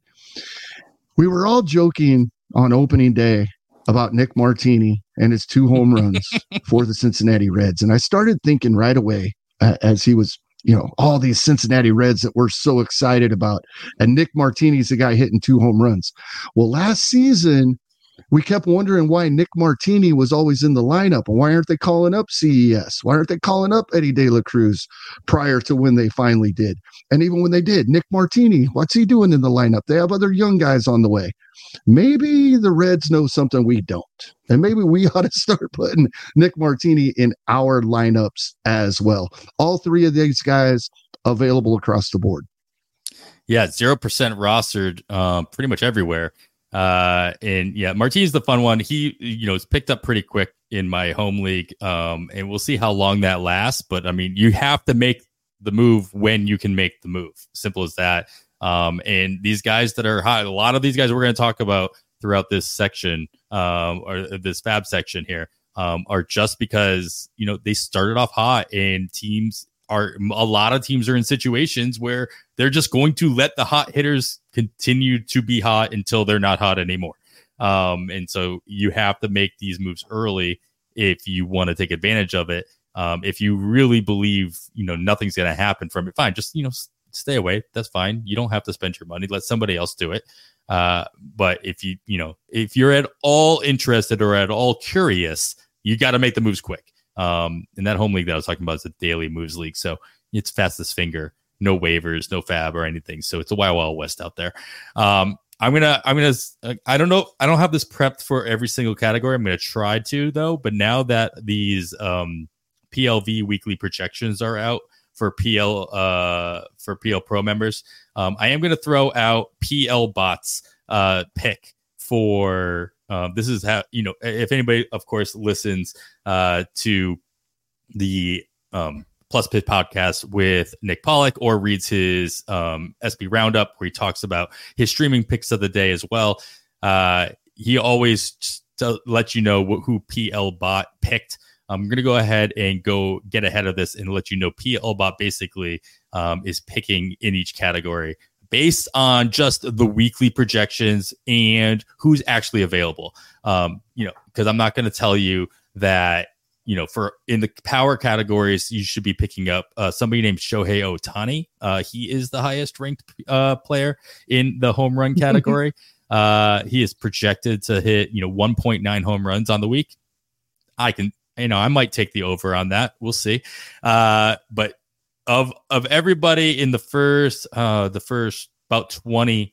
we were all joking on opening day about Nick Martini and his 2 home runs for the Cincinnati Reds. And I started thinking right away as he was, all these Cincinnati Reds that we're so excited about. And Nick Martini's the guy hitting 2 home runs. Well, last season, we kept wondering why Nick Martini was always in the lineup. And why aren't they calling up CES? Why aren't they calling up Eddie De La Cruz prior to when they finally did? And even when they did, Nick Martini, what's he doing in the lineup? They have other young guys on the way. Maybe the Reds know something we don't. And maybe we ought to start putting Nick Martini in our lineups as well. All 3 of these guys available across the board. Yeah, 0% rostered pretty much everywhere. And yeah, Martini's the fun one. He, is picked up pretty quick in my home league. And we'll see how long that lasts. But I mean, you have to make the move when you can make the move. Simple as that. And these guys that are hot, a lot of these guys we're going to talk about throughout this section, or this fab section here, are just because, they started off hot, and a lot of teams are in situations where they're just going to let the hot hitters continue to be hot until they're not hot anymore. And so you have to make these moves early if you want to take advantage of it. If you really believe, nothing's going to happen from it, fine. Just, stay away. That's fine. You don't have to spend your money. Let somebody else do it. But if if you're at all interested or at all curious, you got to make the moves quick. And that home league that I was talking about is a daily moves league. So it's fastest finger, no waivers, no fab or anything. So it's a wild, wild west out there. I don't know. I don't have this prepped for every single category. I'm going to try to though. But now that these PLV weekly projections are out for PL Pro members, I am going to throw out PL Bots pick for this is how, if anybody, of course, listens to the Plus Pit podcast with Nick Pollock or reads his SB Roundup where he talks about his streaming picks of the day as well. He always lets you know who PL Bot picked. I'm going to go ahead and go get ahead of this and let you know PL Bot basically is picking in each category based on just the weekly projections and who's actually available. Because I'm not going to tell you that, for in the power categories, you should be picking up somebody named Shohei Ohtani. He is the highest ranked player in the home run category. He is projected to hit, 1.9 home runs on the week. I might take the over on that. We'll see. But of everybody in the first about 20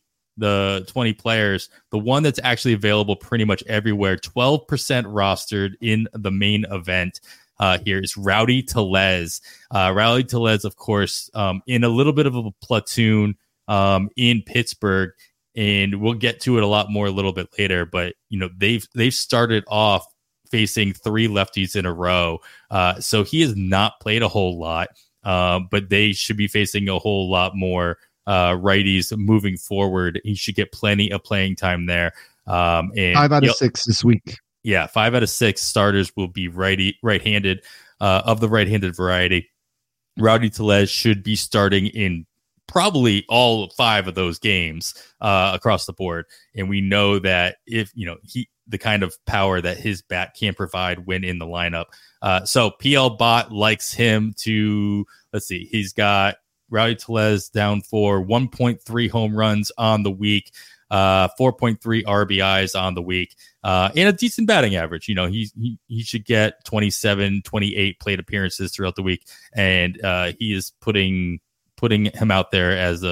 players, the one that's actually available pretty much everywhere, 12% rostered in the main event here is Rowdy Tellez. Rowdy Tellez, of course, in a little bit of a platoon in Pittsburgh, and we'll get to it a lot more a little bit later. But they've started off facing 3 lefties in a row, so he has not played a whole lot. But they should be facing a whole lot more righties moving forward. He should get plenty of playing time there. And 5 out of 6 this week. Yeah, 5 out of 6 starters will be right-handed of the right-handed variety. Rowdy Tellez should be starting in probably all 5 of those games across the board. And we know that if the kind of power that his bat can provide when in the lineup. So PL Bot likes him to, let's see, he's got Rowdy Tellez down for 1.3 home runs on the week, 4.3 RBIs on the week, and a decent batting average. He should get 27, 28 plate appearances throughout the week. And he is putting him out there as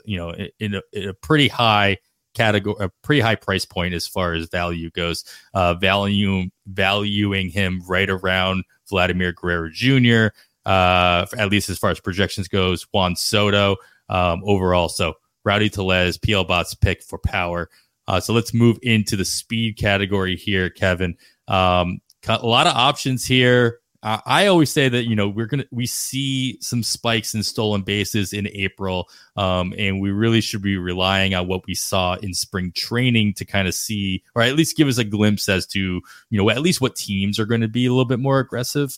in a pretty high category, a pretty high price point as far as value goes, valuing him right around Vladimir Guerrero Jr., at least as far as projections goes, Juan Soto overall. So Rowdy Tellez, PL Bot's pick for power. So let's move into the speed category here, Kevin. A lot of options here. I always say that, we see some spikes in stolen bases in April, and we really should be relying on what we saw in spring training to kind of see, or at least give us a glimpse as to, at least what teams are going to be a little bit more aggressive.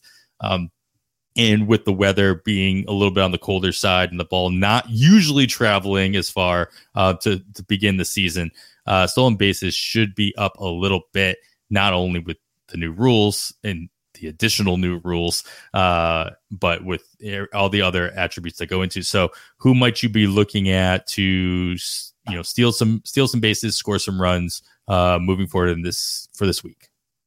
And with the weather being a little bit on the colder side and the ball not usually traveling as far to begin the season, stolen bases should be up a little bit, not only with the new rules and the additional new rules, but with all the other attributes that go into. So who might you be looking at to, steal some bases, score some runs moving forward for this week?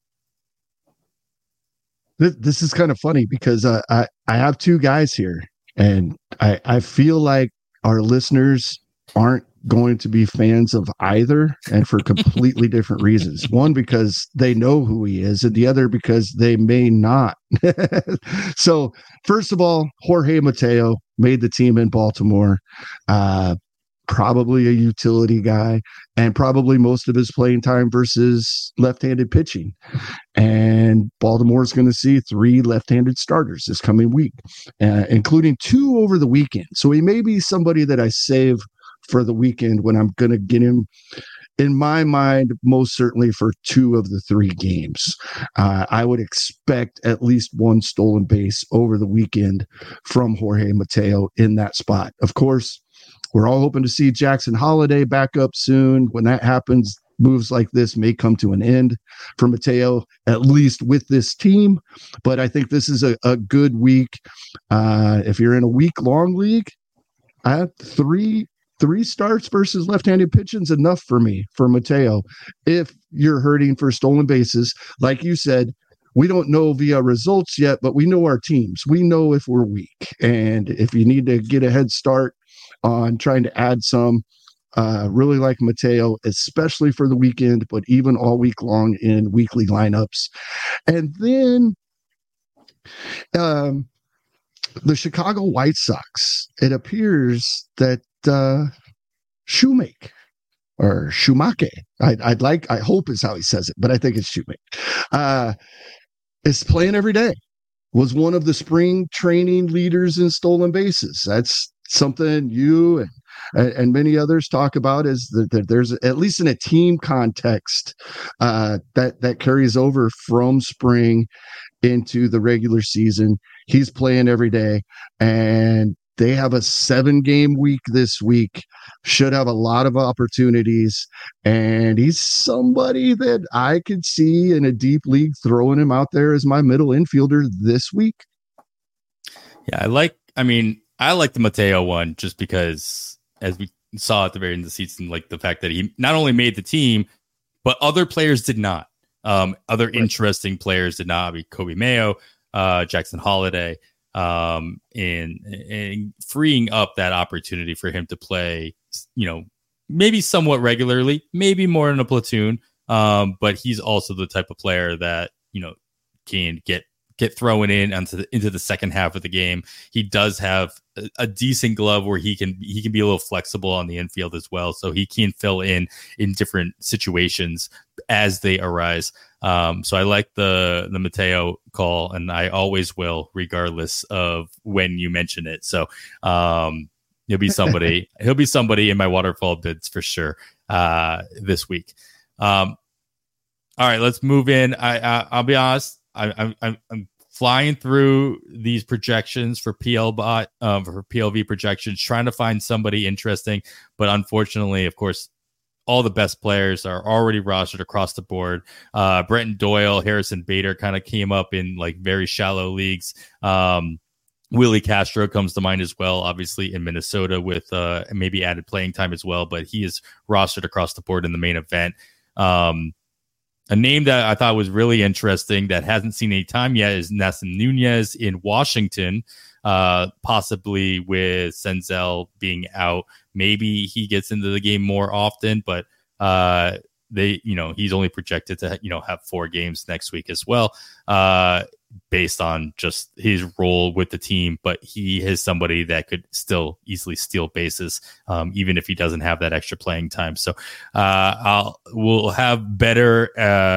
This is kind of funny because I have 2 guys here, and I feel like our listeners aren't going to be fans of either, and for completely different reasons. One, because they know who he is, and the other because they may not. So first of all, Jorge Mateo made the team in Baltimore. Probably a utility guy, and probably most of his playing time versus left-handed pitching. And Baltimore's going to see 3 left-handed starters this coming week, including 2 over the weekend. So he may be somebody that I save for the weekend when I'm going to get him, in my mind, most certainly for 2 of the 3 games. I would expect at least 1 stolen base over the weekend from Jorge Mateo in that spot. Of course, we're all hoping to see Jackson Holiday back up soon. When that happens, moves like this may come to an end for Mateo, at least with this team. But I think this is a good week. If you're in a week-long league, I had three starts versus left-handed pitching's enough for me for Mateo. If you're hurting for stolen bases, like you said, we don't know via results yet, but we know our teams. We know if we're weak, and if you need to get a head start on trying to add some, really like Mateo, especially for the weekend, but even all week long in weekly lineups. And then the Chicago White Sox, it appears that Shoemake or Shumake, I hope is how he says it, but I think it's Shoemake, is playing every day. Was one of the spring training leaders in stolen bases. That's something you and many others talk about, is that there's, at least in a team context, that carries over from spring into the regular season. He's playing every day, and they have a 7-game week this week, should have a lot of opportunities, and he's somebody that I could see in a deep league throwing him out there as my middle infielder this week. Yeah, I like the Mateo one just because, as we saw at the very end of the season, like the fact that he not only made the team, but other players did not. Other interesting players did not. I mean, Kobe Mayo, Jackson Holiday, and freeing up that opportunity for him to play, maybe somewhat regularly, maybe more in a platoon. But he's also the type of player that, can get thrown into the second half of the game. He does have a decent glove where he can be a little flexible on the infield as well, so he can fill in different situations as they arise. So I like the Mateo call, and I always will, regardless of when you mention it. So he'll be somebody in my waterfall bids for sure this week. All right, let's move in. I'll be honest. I'm flying through these projections for PLBot, for PLV projections, trying to find somebody interesting. But unfortunately, of course, all the best players are already rostered across the board. Brenton Doyle, Harrison Bader kind of came up in like very shallow leagues. Willie Castro comes to mind as well, obviously in Minnesota with maybe added playing time as well, but he is rostered across the board in the main event. A name that I thought was really interesting that hasn't seen any time yet is Nelson Nunez in Washington, possibly with Senzel being out. Maybe he gets into the game more often, but he's only projected to, have 4 games next week as well, based on just his role with the team. But he is somebody that could still easily steal bases, even if he doesn't have that extra playing time. So we'll have better,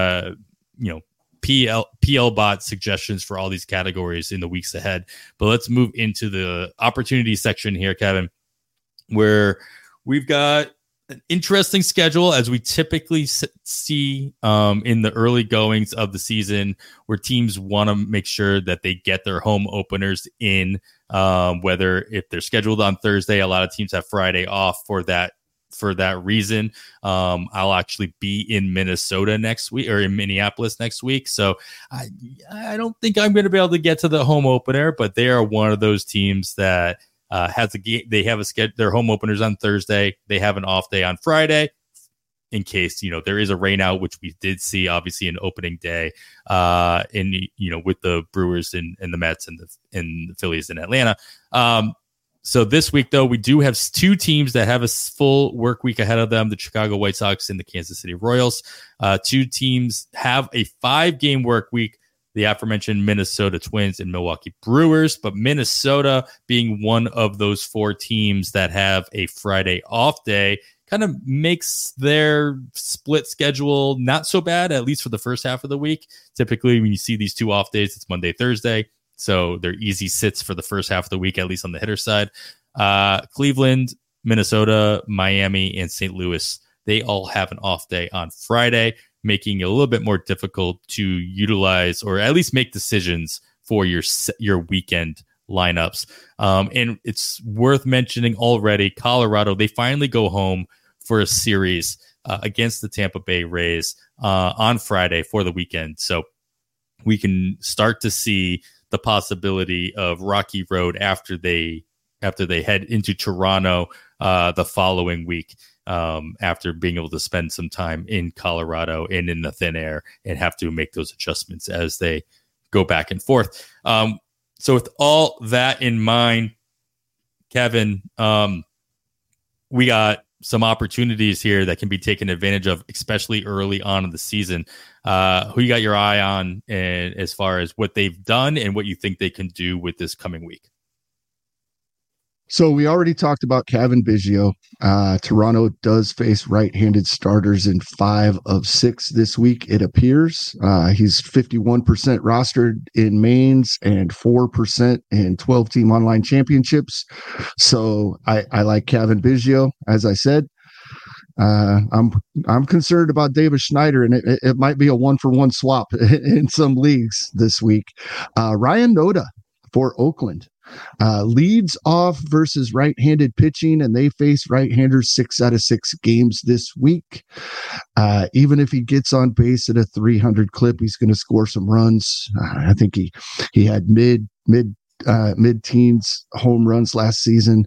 PL bot suggestions for all these categories in the weeks ahead. But let's move into the opportunity section here, Kevin, where we've got an interesting schedule, as we typically see in the early goings of the season, where teams want to make sure that they get their home openers in, whether if they're scheduled on Thursday. A lot of teams have Friday off for that reason. I'll actually be in Minnesota next week, or in Minneapolis next week. So I don't think I'm going to be able to get to the home opener, but they are one of those teams that has a game. They have their home openers on Thursday. They have an off day on Friday in case, there is a rain out, which we did see obviously in opening day, with the Brewers and the Mets and the Phillies in Atlanta. So this week, though, we do have 2 teams that have a full work week ahead of them, the Chicago White Sox and the Kansas City Royals. 2 teams have a 5-game work week, the aforementioned Minnesota Twins and Milwaukee Brewers, but Minnesota being one of those 4 teams that have a Friday off day kind of makes their split schedule not so bad, at least for the first half of the week. Typically, when you see these 2 off days, it's Monday, Thursday. So they're easy sits for the first half of the week, at least on the hitter side. Cleveland, Minnesota, Miami, and St. Louis, they all have an off day on Friday, making it a little bit more difficult to utilize or at least make decisions for your weekend lineups. And it's worth mentioning already, Colorado, they finally go home for a series against the Tampa Bay Rays on Friday for the weekend. So we can start to see the possibility of Rocky Road after they after they head into Toronto the following week, after being able to spend some time in Colorado and in the thin air and have to make those adjustments as they go back and forth. So with all that in mind, Kevin, we got some opportunities here that can be taken advantage of, especially early on in the season. Who you got your eye on, and as far as what they've done and what you think they can do with this coming week? So we already talked about Cavan Biggio. Toronto does face right-handed starters in 5 of 6 this week, it appears. He's 51% rostered in mains and 4% in 12-team online championships. So I like Cavan Biggio, as I said. I'm concerned about Davis Schneider, and it might be a 1-for-1 swap in some leagues this week. Ryan Noda for Oakland. Leads off versus right-handed pitching, and they face right-handers 6 out of 6 games this week. Even if he gets on base at a 300 clip, he's going to score some runs. I think he had mid-teens home runs last season.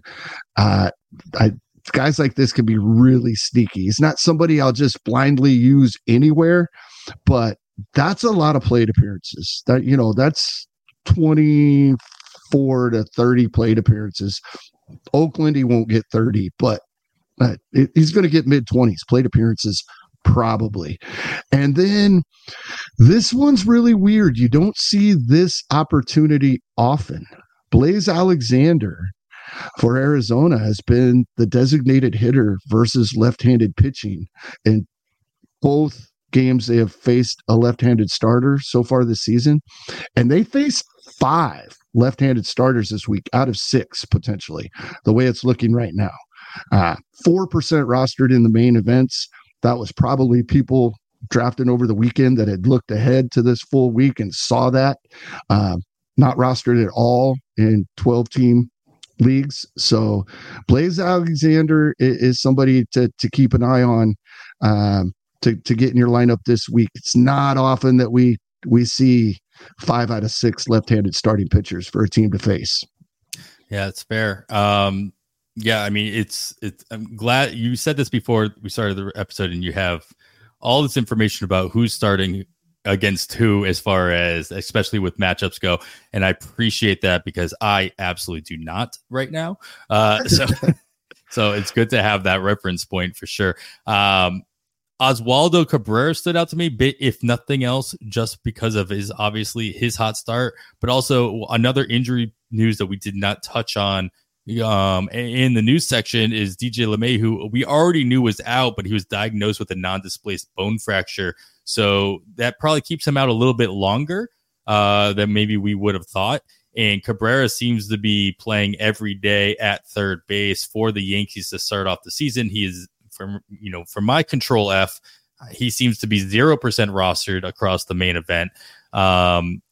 Guys like this can be really sneaky. He's not somebody I'll just blindly use anywhere, but that's a lot of plate appearances. That's 24 to 30 plate appearances. Oakland, he won't get 30, but he's going to get mid-20s plate appearances probably. And then this one's really weird. You don't see this opportunity often. Blaze Alexander for Arizona has been the designated hitter versus left-handed pitching. In both games, they have faced a left-handed starter so far this season, and they faced 5 left-handed starters this week out of 6 potentially, the way it's looking right now. 4% rostered in the main events. That was probably people drafting over the weekend that had looked ahead to this full week and saw that. Not rostered at all in 12-team leagues. So Blaze Alexander is somebody to keep an eye on, to get in your lineup this week. It's not often that we see 5 out of 6 left-handed starting pitchers for a team to face. Yeah, it's fair. Yeah, I mean, I'm glad you said this before we started the episode, and you have all this information about who's starting against who, as far as especially with matchups go. And I appreciate that, because I absolutely do not right now. So it's good to have that reference point for sure. Oswaldo Cabrera stood out to me, if nothing else, just because of his hot start, but also another injury news that we did not touch on in the news section is DJ LeMay, who we already knew was out, but he was diagnosed with a non-displaced bone fracture. So that probably keeps him out a little bit longer than maybe we would have thought. And Cabrera seems to be playing every day at third base for the Yankees to start off the season. He is, for my control F, he seems to be 0% rostered across the main event. And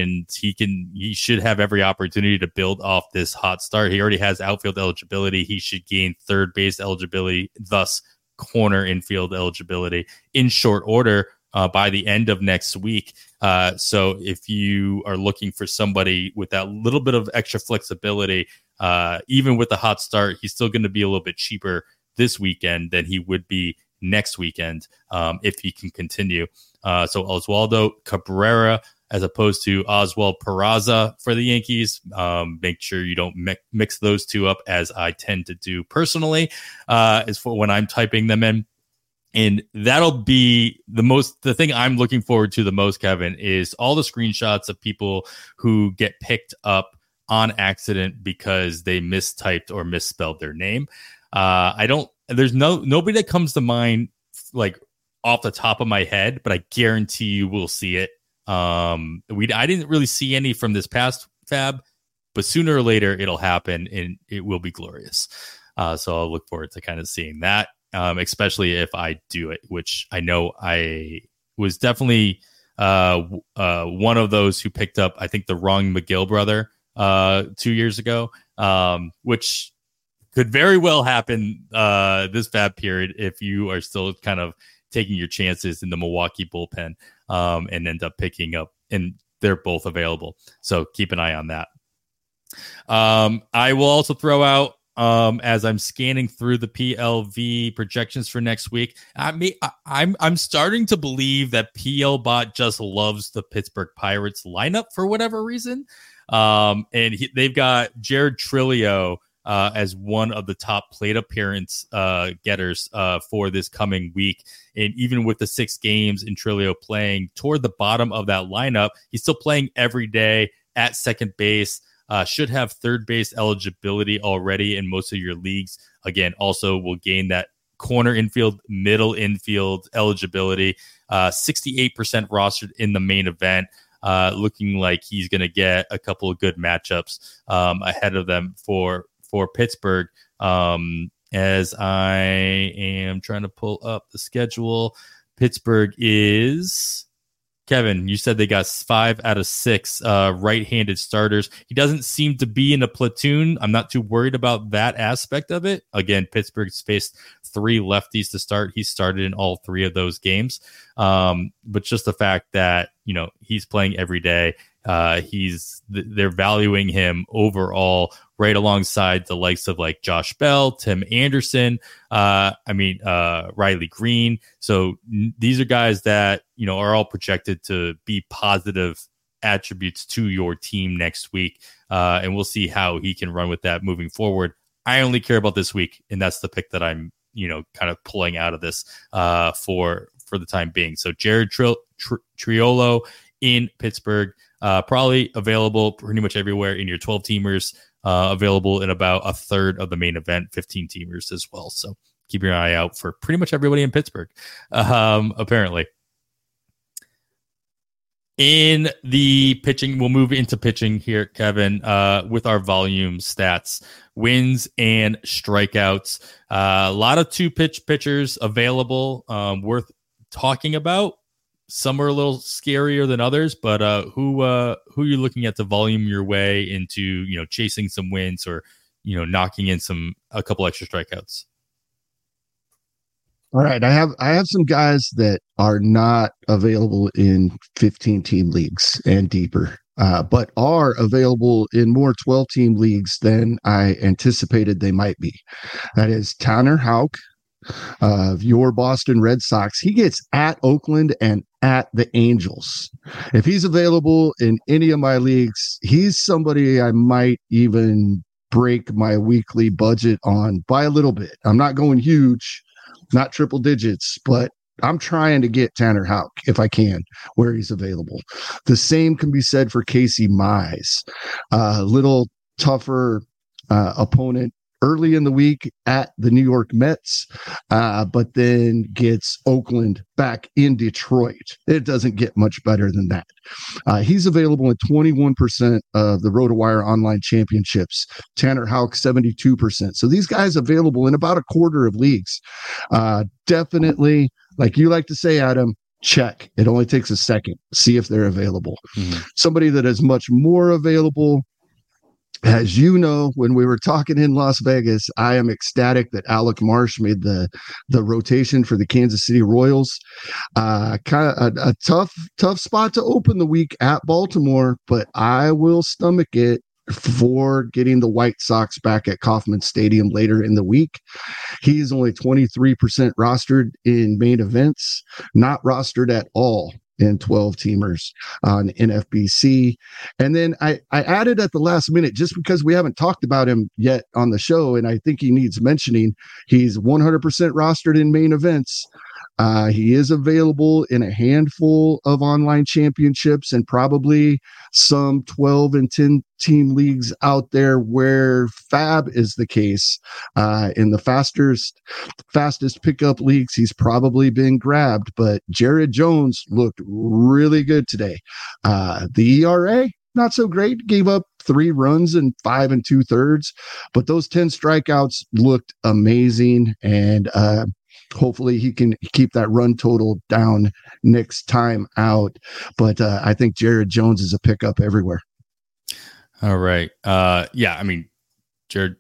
he should have every opportunity to build off this hot start. He already has outfield eligibility. He should gain third base eligibility, thus corner infield eligibility in short order by the end of next week. So if you are looking for somebody with that little bit of extra flexibility, even with the hot start, he's still going to be a little bit cheaper this weekend than he would be next weekend if he can continue. So Oswaldo Cabrera as opposed to Oswald Peraza for the Yankees. Make sure you don't mix those two up, as I tend to do personally, as for when I'm typing them in. And that'll be the thing I'm looking forward to the most, Kevin, is all the screenshots of people who get picked up on accident because they mistyped or misspelled their name. There's nobody that comes to mind like off the top of my head, but I guarantee you will see it. I didn't really see any from this past Fab, but sooner or later it'll happen and it will be glorious. So I'll look forward to kind of seeing that, especially if I do it, which I know I was definitely one of those who picked up, I think, the wrong McGill brother 2 years ago, which could very well happen this Fab period if you are still kind of taking your chances in the Milwaukee bullpen and end up picking up, and they're both available. So keep an eye on that. I will also throw out, as I'm scanning through the PLV projections for next week, I'm starting to believe that PLBot just loves the Pittsburgh Pirates lineup for whatever reason. And they've got Jared Trillio as one of the top plate appearance getters for this coming week. And even with the 6 games in Trillio playing toward the bottom of that lineup, he's still playing every day at second base. Should have third base eligibility already in most of your leagues. Again, also will gain that corner infield, middle infield eligibility. 68% rostered in the main event. Looking like he's going to get a couple of good matchups ahead of them for Pittsburgh. As I am trying to pull up the schedule, Pittsburgh is... Kevin, you said they got 5 out of 6 right-handed starters. He doesn't seem to be in a platoon. I'm not too worried about that aspect of it. Again, Pittsburgh's faced 3 lefties to start. He started in all 3 of those games. But just the fact that, he's playing every day, they're valuing him overall right alongside the likes of like Josh Bell, Tim Anderson, Riley Green. So these are guys that, are all projected to be positive attributes to your team next week. And we'll see how he can run with that moving forward. I only care about this week, and that's the pick that I'm, kind of pulling out of this for the time being. So Jared Triolo in Pittsburgh, probably available pretty much everywhere in your 12 teamers, available in about a third of the main event, 15 teamers as well. So keep your eye out for pretty much everybody in Pittsburgh, apparently. In the pitching, we'll move into pitching here, Kevin, with our volume stats, wins and strikeouts. A lot of 2-pitch pitchers available, worth talking about. Some are a little scarier than others, but who are you looking at to volume your way into, chasing some wins or, knocking in a couple extra strikeouts? All right. I have some guys that are not available in 15-team leagues and deeper, but are available in more 12-team leagues than I anticipated they might be. That is Tanner Houck of your Boston Red Sox. He gets at Oakland and at the Angels. If he's available in any of my leagues, he's somebody I might even break my weekly budget on by a little bit. I'm not going huge, not triple digits, but I'm trying to get Tanner Houck if I can, where he's available. The same can be said for Casey Mize. A little tougher opponent early in the week at the New York Mets, but then gets Oakland back in Detroit. It doesn't get much better than that. He's available in 21% of the RotoWire online championships. Tanner Houck, 72%. So these guys available in about a quarter of leagues. Definitely, like you like to say, Adam, check. It only takes a second. See if they're available. Mm-hmm. Somebody that is much more available, as you know, when we were talking in Las Vegas, I am ecstatic that Alec Marsh made the rotation for the Kansas City Royals. Kind of a tough spot to open the week at Baltimore, but I will stomach it for getting the White Sox back at Kauffman Stadium later in the week. He's only 23% rostered in main events, not rostered at all in 12 teamers on NFBC. And then I added at the last minute, just because we haven't talked about him yet on the show, and I think he needs mentioning, he's 100% rostered in main events. He is available in a handful of online championships and probably some 12 and 10 team leagues out there where Fab is the case. In the fastest pickup leagues, he's probably been grabbed, but Jared Jones looked really good today. The ERA, not so great, gave up 3 runs in 5 2/3, but those 10 strikeouts looked amazing. And, hopefully he can keep that run total down next time out. But I think Jared Jones is a pickup everywhere. All right. Jared,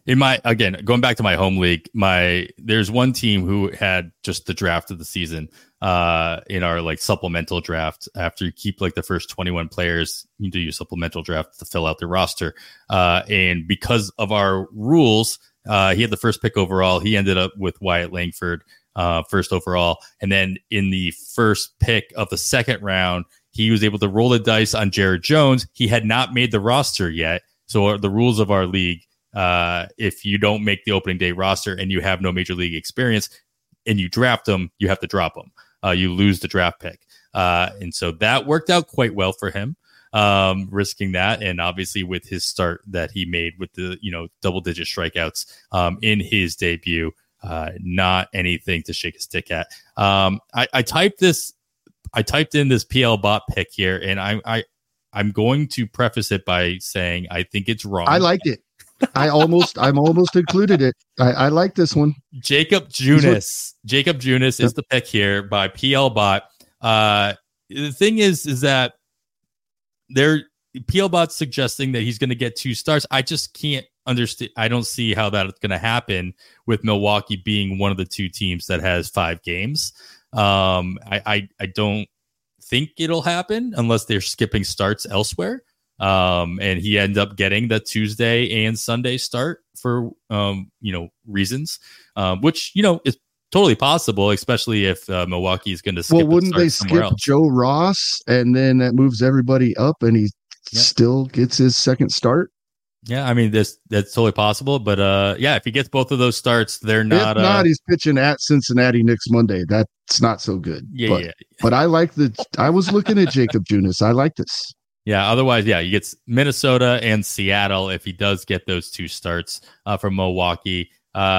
going back to my home league, there's one team who had just the draft of the season, in our like supplemental draft. After you keep like the first 21 players, you do your supplemental draft to fill out the roster. And because of our rules, he had the first pick overall. He ended up with Wyatt Langford first overall. And then in the first pick of the second round, he was able to roll the dice on Jared Jones. He had not made the roster yet. So the rules of our league, if you don't make the opening day roster and you have no major league experience and you draft them, you have to drop them. You lose the draft pick. And so that worked out quite well for him, risking that. And obviously with his start that he made with the, double-digit strikeouts in his debut, not anything to shake a stick at. I typed in this PL bot pick here, and I'm going to preface it by saying I think it's wrong. I liked it. I'm almost included it. I like this one. Jacob Junis is the pick here by PL Bot. The thing is that PL Bot's suggesting that he's going to get 2 starts. I just can't understand. I don't see how that's going to happen with Milwaukee being one of the 2 teams that has 5 games. I don't think it'll happen unless they're skipping starts elsewhere. And he ended up getting the Tuesday and Sunday start for, reasons, which, is totally possible, especially if Milwaukee is going to skip. Well, wouldn't they skip Joe Ross and then that moves everybody up and he still gets his second start? Yeah, I mean, that's totally possible. But if he gets both of those starts, they're not. If not, he's pitching at Cincinnati next Monday. That's not so good. But I like I was looking at Jacob Junis. I like this. Yeah, otherwise, he gets Minnesota and Seattle if he does get those 2 starts from Milwaukee.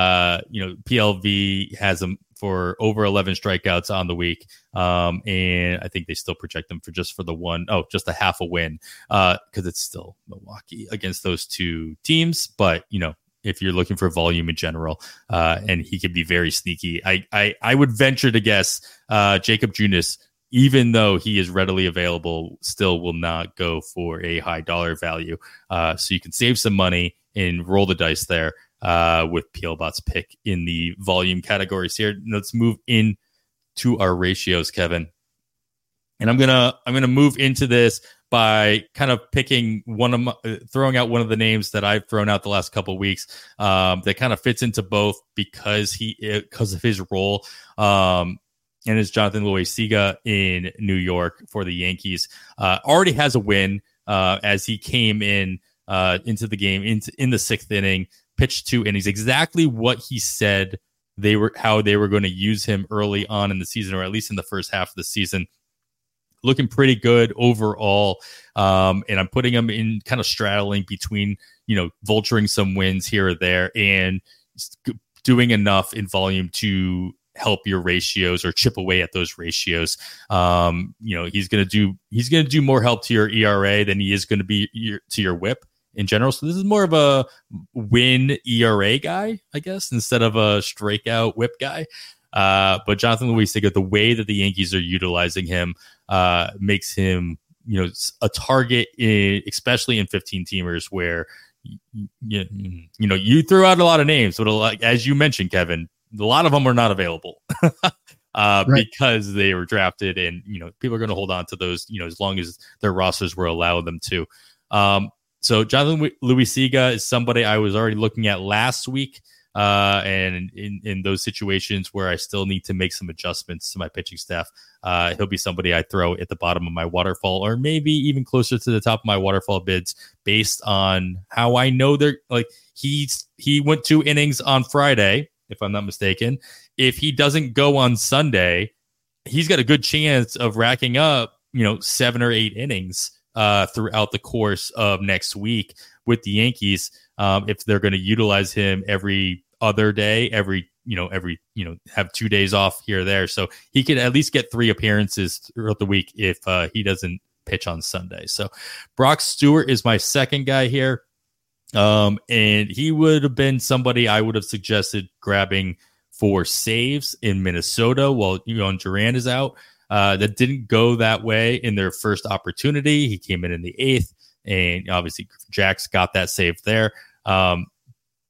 PLV has him for over 11 strikeouts on the week. And I think they still project him for just a half a win because it's still Milwaukee against those 2 teams. But, if you're looking for volume in general, and he could be very sneaky, I would venture to guess Jacob Junis, even though he is readily available, still will not go for a high dollar value. So you can save some money and roll the dice there with PLBot's pick in the volume categories here. Let's move in to our ratios, Kevin. And I'm gonna move into this by kind of picking throwing out one of the names that I've thrown out the last couple of weeks that kind of fits into both because of his role. And it's Jonathan Loaisiga in New York for the Yankees. Already has a win as he came in into the game in the 6th inning, pitched 2 innings, exactly what he said how they were going to use him early on in the season, or at least in the first half of the season. Looking pretty good overall. And I'm putting him in kind of straddling between, vulturing some wins here or there and doing enough in volume to help your ratios or chip away at those ratios. He's going to do more help to your ERA than he is going to be to your WHIP in general. So this is more of a win ERA guy, I guess, instead of a strikeout WHIP guy. But Jonathan Loaisiga, the way that the Yankees are utilizing him, makes him, a target, especially in 15 teamers where, you threw out a lot of names, but like, as you mentioned, Kevin, a lot of them are not available right. Because they were drafted, and people are going to hold on to those as long as their rosters will allow them to. So Jonathan Loaisiga is somebody I was already looking at last week, and in those situations where I still need to make some adjustments to my pitching staff, he'll be somebody I throw at the bottom of my waterfall, or maybe even closer to the top of my waterfall bids, based on how I know they're like. He went 2 innings on Friday, if I'm not mistaken. If he doesn't go on Sunday, he's got a good chance of racking up, 7 or 8 innings throughout the course of next week with the Yankees. If they're going to utilize him every other day, have 2 days off here or there. So he could at least get 3 appearances throughout the week if he doesn't pitch on Sunday. So Brock Stewart is my second guy here. And he would have been somebody I would have suggested grabbing for saves in Minnesota while Duran is out. That didn't go that way in their first opportunity. He came in the 8th, and obviously Jax got that save there.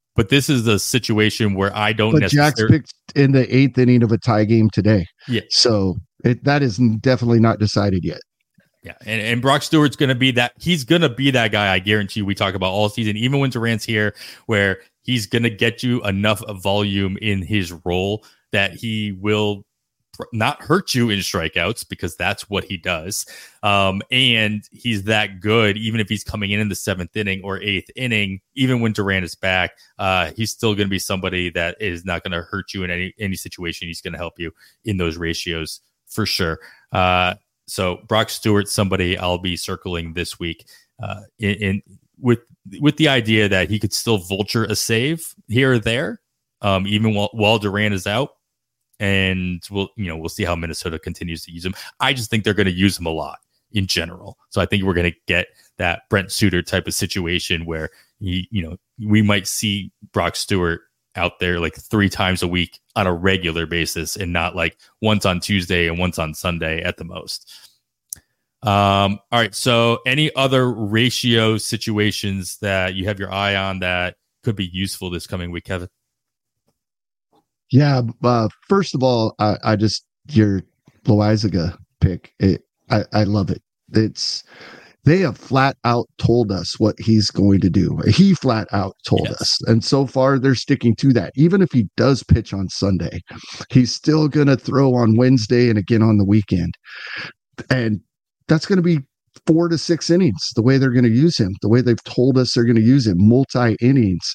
But this is a situation where I don't But Jack's picked in the 8th inning of a tie game today. Yeah. So that is definitely not decided yet. Yeah. And Brock Stewart's going to be that. He's going to be that guy. I guarantee we talk about all season, even when Durant's here, where he's going to get you enough volume in his role that he will not hurt you in strikeouts, because that's what he does. And he's that good, even if he's coming in the 7th inning or 8th inning, even when Durant is back, he's still going to be somebody that is not going to hurt you in any situation. He's going to help you in those ratios for sure. So Brock Stewart, somebody I'll be circling this week with the idea that he could still vulture a save here or there, even while Durant is out. And we'll see how Minnesota continues to use him. I just think they're going to use him a lot in general. So I think we're going to get that Brent Suter type of situation where we might see Brock Stewart out there like 3 times a week on a regular basis, and not like once on Tuesday and once on Sunday at the most. All right. So any other ratio situations that you have your eye on that could be useful this coming week, Kevin? Yeah. First of all, I just, your Loaizaga pick, I love it. They have flat out told us what he's going to do. He flat out told us. And so far they're sticking to that. Even if he does pitch on Sunday, he's still going to throw on Wednesday and again on the weekend. And that's going to be 4 to 6 innings, the way they're going to use him, the way they've told us they're going to use him, multi innings.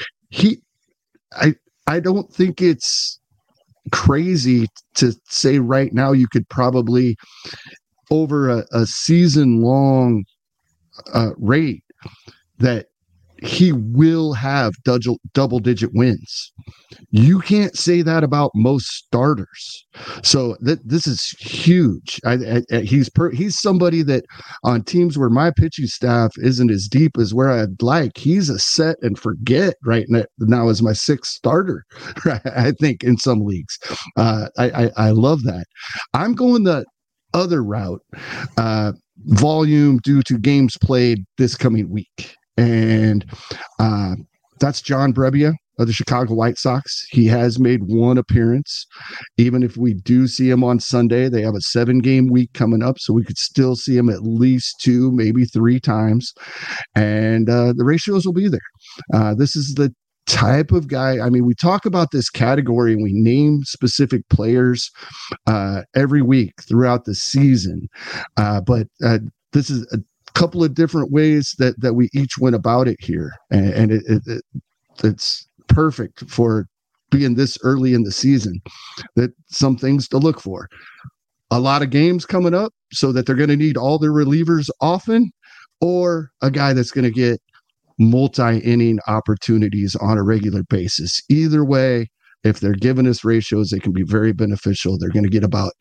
I don't think it's crazy to say right now you could probably, over a season-long rate, that he will have double-digit wins. You can't say that about most starters. So this is huge. He's somebody that on teams where my pitching staff isn't as deep as where I'd like, he's a set and forget right now as my 6th starter, I think, in some leagues. I love that. I'm going the other route, volume due to games played this coming week. And that's John Brebbia of the Chicago White Sox. He has made 1 appearance. Even if we do see him on Sunday, they have a 7-game week coming up, so we could still see him at least 2, maybe 3 times. And the ratios will be there. This is the type of guy. I mean, we talk about this category and we name specific players every week throughout the season. But this is a couple of different ways that we each went about it here. And it's perfect for being this early in the season, that some things to look for. A lot of games coming up, so that they're going to need all their relievers often, or a guy that's going to get multi-inning opportunities on a regular basis. Either way, if they're giving us ratios, they can be very beneficial. They're going to get about,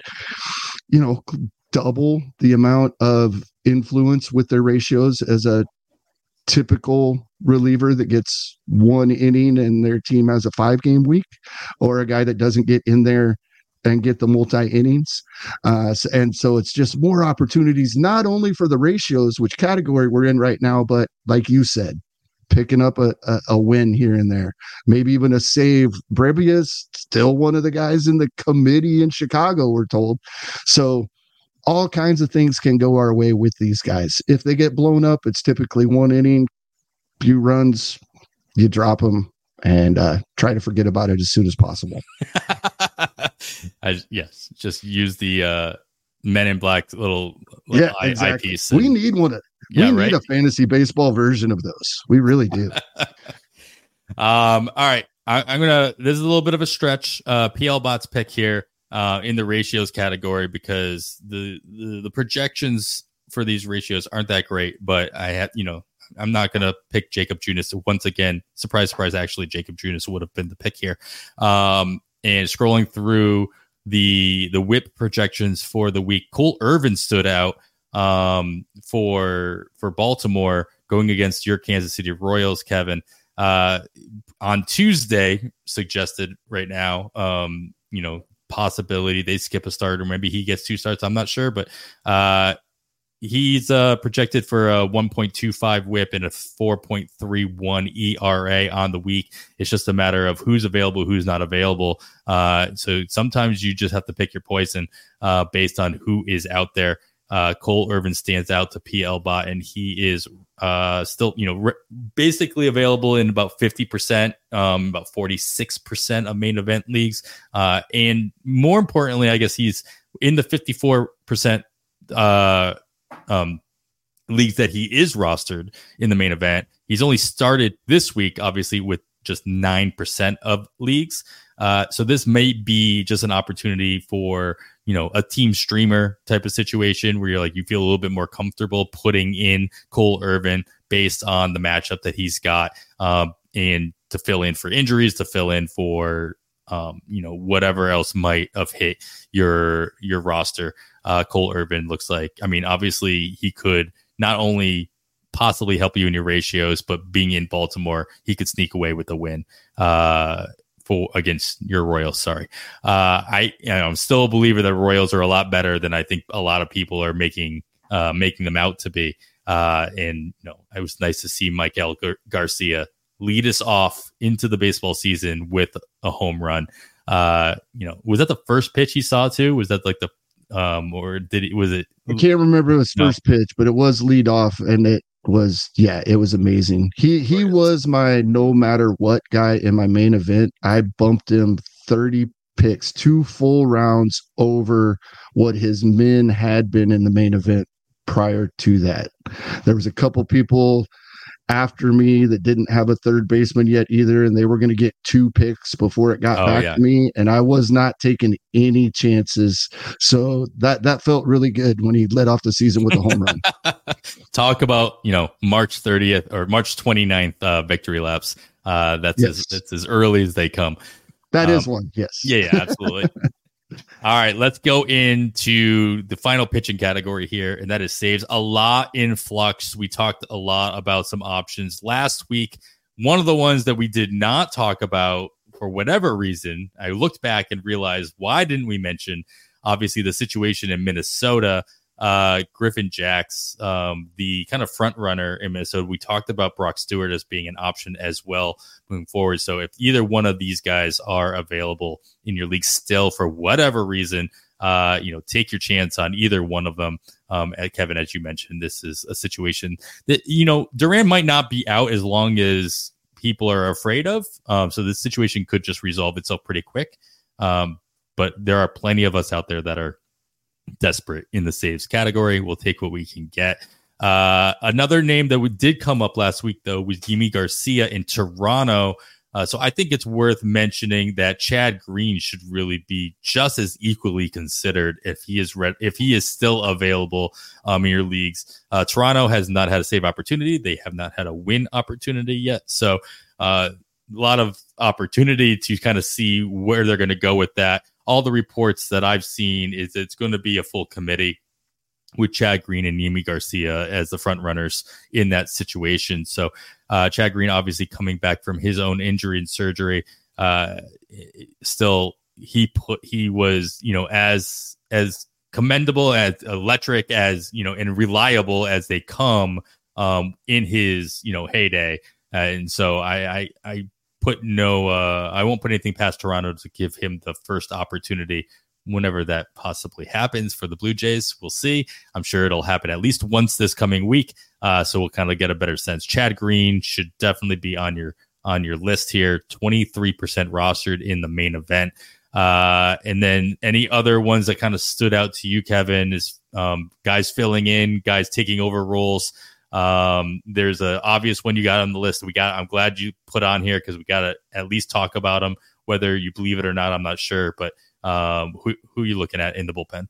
double the amount of influence with their ratios as a typical reliever that gets 1 inning and their team has a 5-game week, or a guy that doesn't get in there and get the multi innings. And so it's just more opportunities, not only for the ratios, which category we're in right now, but like you said, picking up a win here and there, maybe even a save. Brebbia is still one of the guys in the committee in Chicago, we're told. So all kinds of things can go our way with these guys. If they get blown up, it's typically 1 inning, few runs, you drop them, and try to forget about it as soon as possible. Just use the Men in Black little exactly. Eyepiece. We need one. We need a fantasy baseball version of those. We really do. All right. This is a little bit of a stretch. PL Bot's pick here in the ratios category, because the projections for these ratios aren't that great, but I'm not going to pick Jacob Junis. Once again, surprise, actually, Jacob Junis would have been the pick here. And scrolling through the whip projections for the week, Cole Irvin stood out for Baltimore going against your Kansas City Royals, Kevin. On Tuesday, suggested right now, possibility they skip a start, or maybe he gets 2 starts. I'm not sure, but He's projected for a 1.25 whip and a 4.31 ERA on the week. It's just a matter of who's available, who's not available. So sometimes you just have to pick your poison based on who is out there. Cole Irvin stands out to PL Bot, and he is still, basically available in about 50%, about 46% of main event leagues. And more importantly, I guess he's in the 54% leagues that he is rostered in the main event. He's only started this week, obviously, with just 9% of leagues. So this may be just an opportunity for, a team streamer type of situation where you feel a little bit more comfortable putting in Cole Irvin based on the matchup that he's got, and to fill in for injuries, to fill in for, whatever else might have hit your roster. Cole Irvin looks like, obviously he could not only possibly help you in your ratios, but being in Baltimore, he could sneak away with the win against your Royals. Sorry. I'm still a believer that Royals are a lot better than I think a lot of people are making them out to be. And it was nice to see Maikel Garcia lead us off into the baseball season with a home run. Was that the first pitch he saw too? Was that like the was it? I can't remember his first pitch, but it was lead off, and it was amazing. He was my no matter what guy in my main event. I bumped him 30 picks, 2 full rounds over what his min had been in the main event prior to that. There was a couple people after me that didn't have a third baseman yet either, and they were going to get 2 picks before it got back to me, and I was not taking any chances. So that felt really good when he led off the season with a home run. Talk about March 30th or March 29th victory laps. That's as early as they come. That is one. Yes. Yeah, absolutely. All right, let's go into the final pitching category here, and that is saves. A lot in flux. We talked a lot about some options last week. One of the ones that we did not talk about for whatever reason, I looked back and realized, why didn't we mention, obviously, the situation in Minnesota? Griffin Jax, the kind of front runner in Minnesota. We talked about Brock Stewart as being an option as well moving forward. So if either one of these guys are available in your league still for whatever reason, take your chance on either one of them. Kevin, as you mentioned, this is a situation that, Duran might not be out as long as people are afraid of. So this situation could just resolve itself pretty quick. But there are plenty of us out there that are desperate in the saves category. We'll take what we can get. Another name that did come up last week, though, was Yimi Garcia in Toronto. So I think it's worth mentioning that Chad Green should really be just as equally considered if he is still available in your leagues. Toronto has not had a save opportunity. They have not had a win opportunity yet. So a lot of opportunity to kind of see where they're going to go with that. All the reports that I've seen is it's going to be a full committee with Chad Green and Yimi Garcia as the front runners in that situation. So Chad Green obviously coming back from his own injury and surgery. Still, he was, as commendable, as electric as, and reliable as they come in his, heyday. And so I won't put anything past Toronto to give him the first opportunity whenever that possibly happens for the Blue Jays. We'll see. I'm sure it'll happen at least once this coming week. So we'll kind of get a better sense. Chad Green should definitely be on your list here. 23% rostered in the main event. And then any other ones that kind of stood out to you, Kevin, is guys filling in, guys taking over roles. There's an obvious one you got on the list. I'm glad you put on here because we got to at least talk about them. Whether you believe it or not, I'm not sure, but who are you looking at in the bullpen?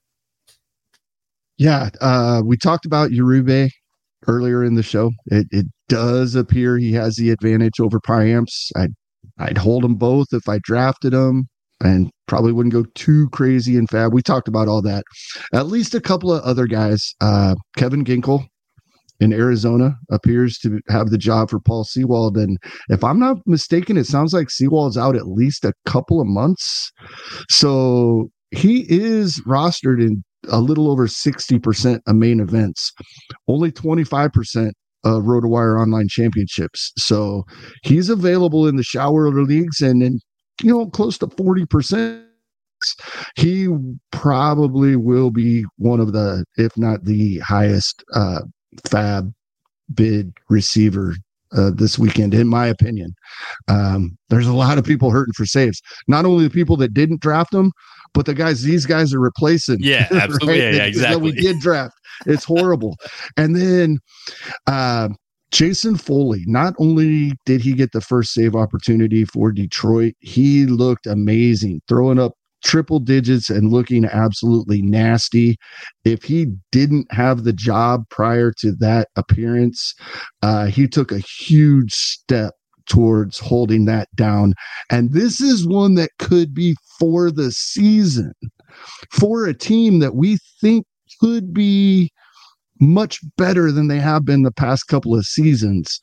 Yeah, we talked about Uribe earlier in the show. It does appear he has the advantage over Priamps. I'd hold them both if I drafted them, and probably wouldn't go too crazy in fab. We talked about all that. At least a couple of other guys. Kevin Ginkel in Arizona appears to have the job for Paul Sewald. And if I'm not mistaken, it sounds like Sewald's out at least a couple of months. So he is rostered in a little over 60% of main events, only 25% of RotoWire online championships. So he's available in the shower leagues and close to 40%. He probably will be one of the, if not the highest fab bid receiver this weekend, in my opinion. There's a lot of people hurting for saves. Not only the people that didn't draft him, but these guys are replacing. Yeah, absolutely. Right? Yeah, exactly. That we did draft. It's horrible. And then Jason Foley, not only did he get the first save opportunity for Detroit, he looked amazing, throwing up triple digits and looking absolutely nasty. If he didn't have the job prior to that appearance, he took a huge step towards holding that down. And this is one that could be for the season, for a team that we think could be much better than they have been the past couple of seasons.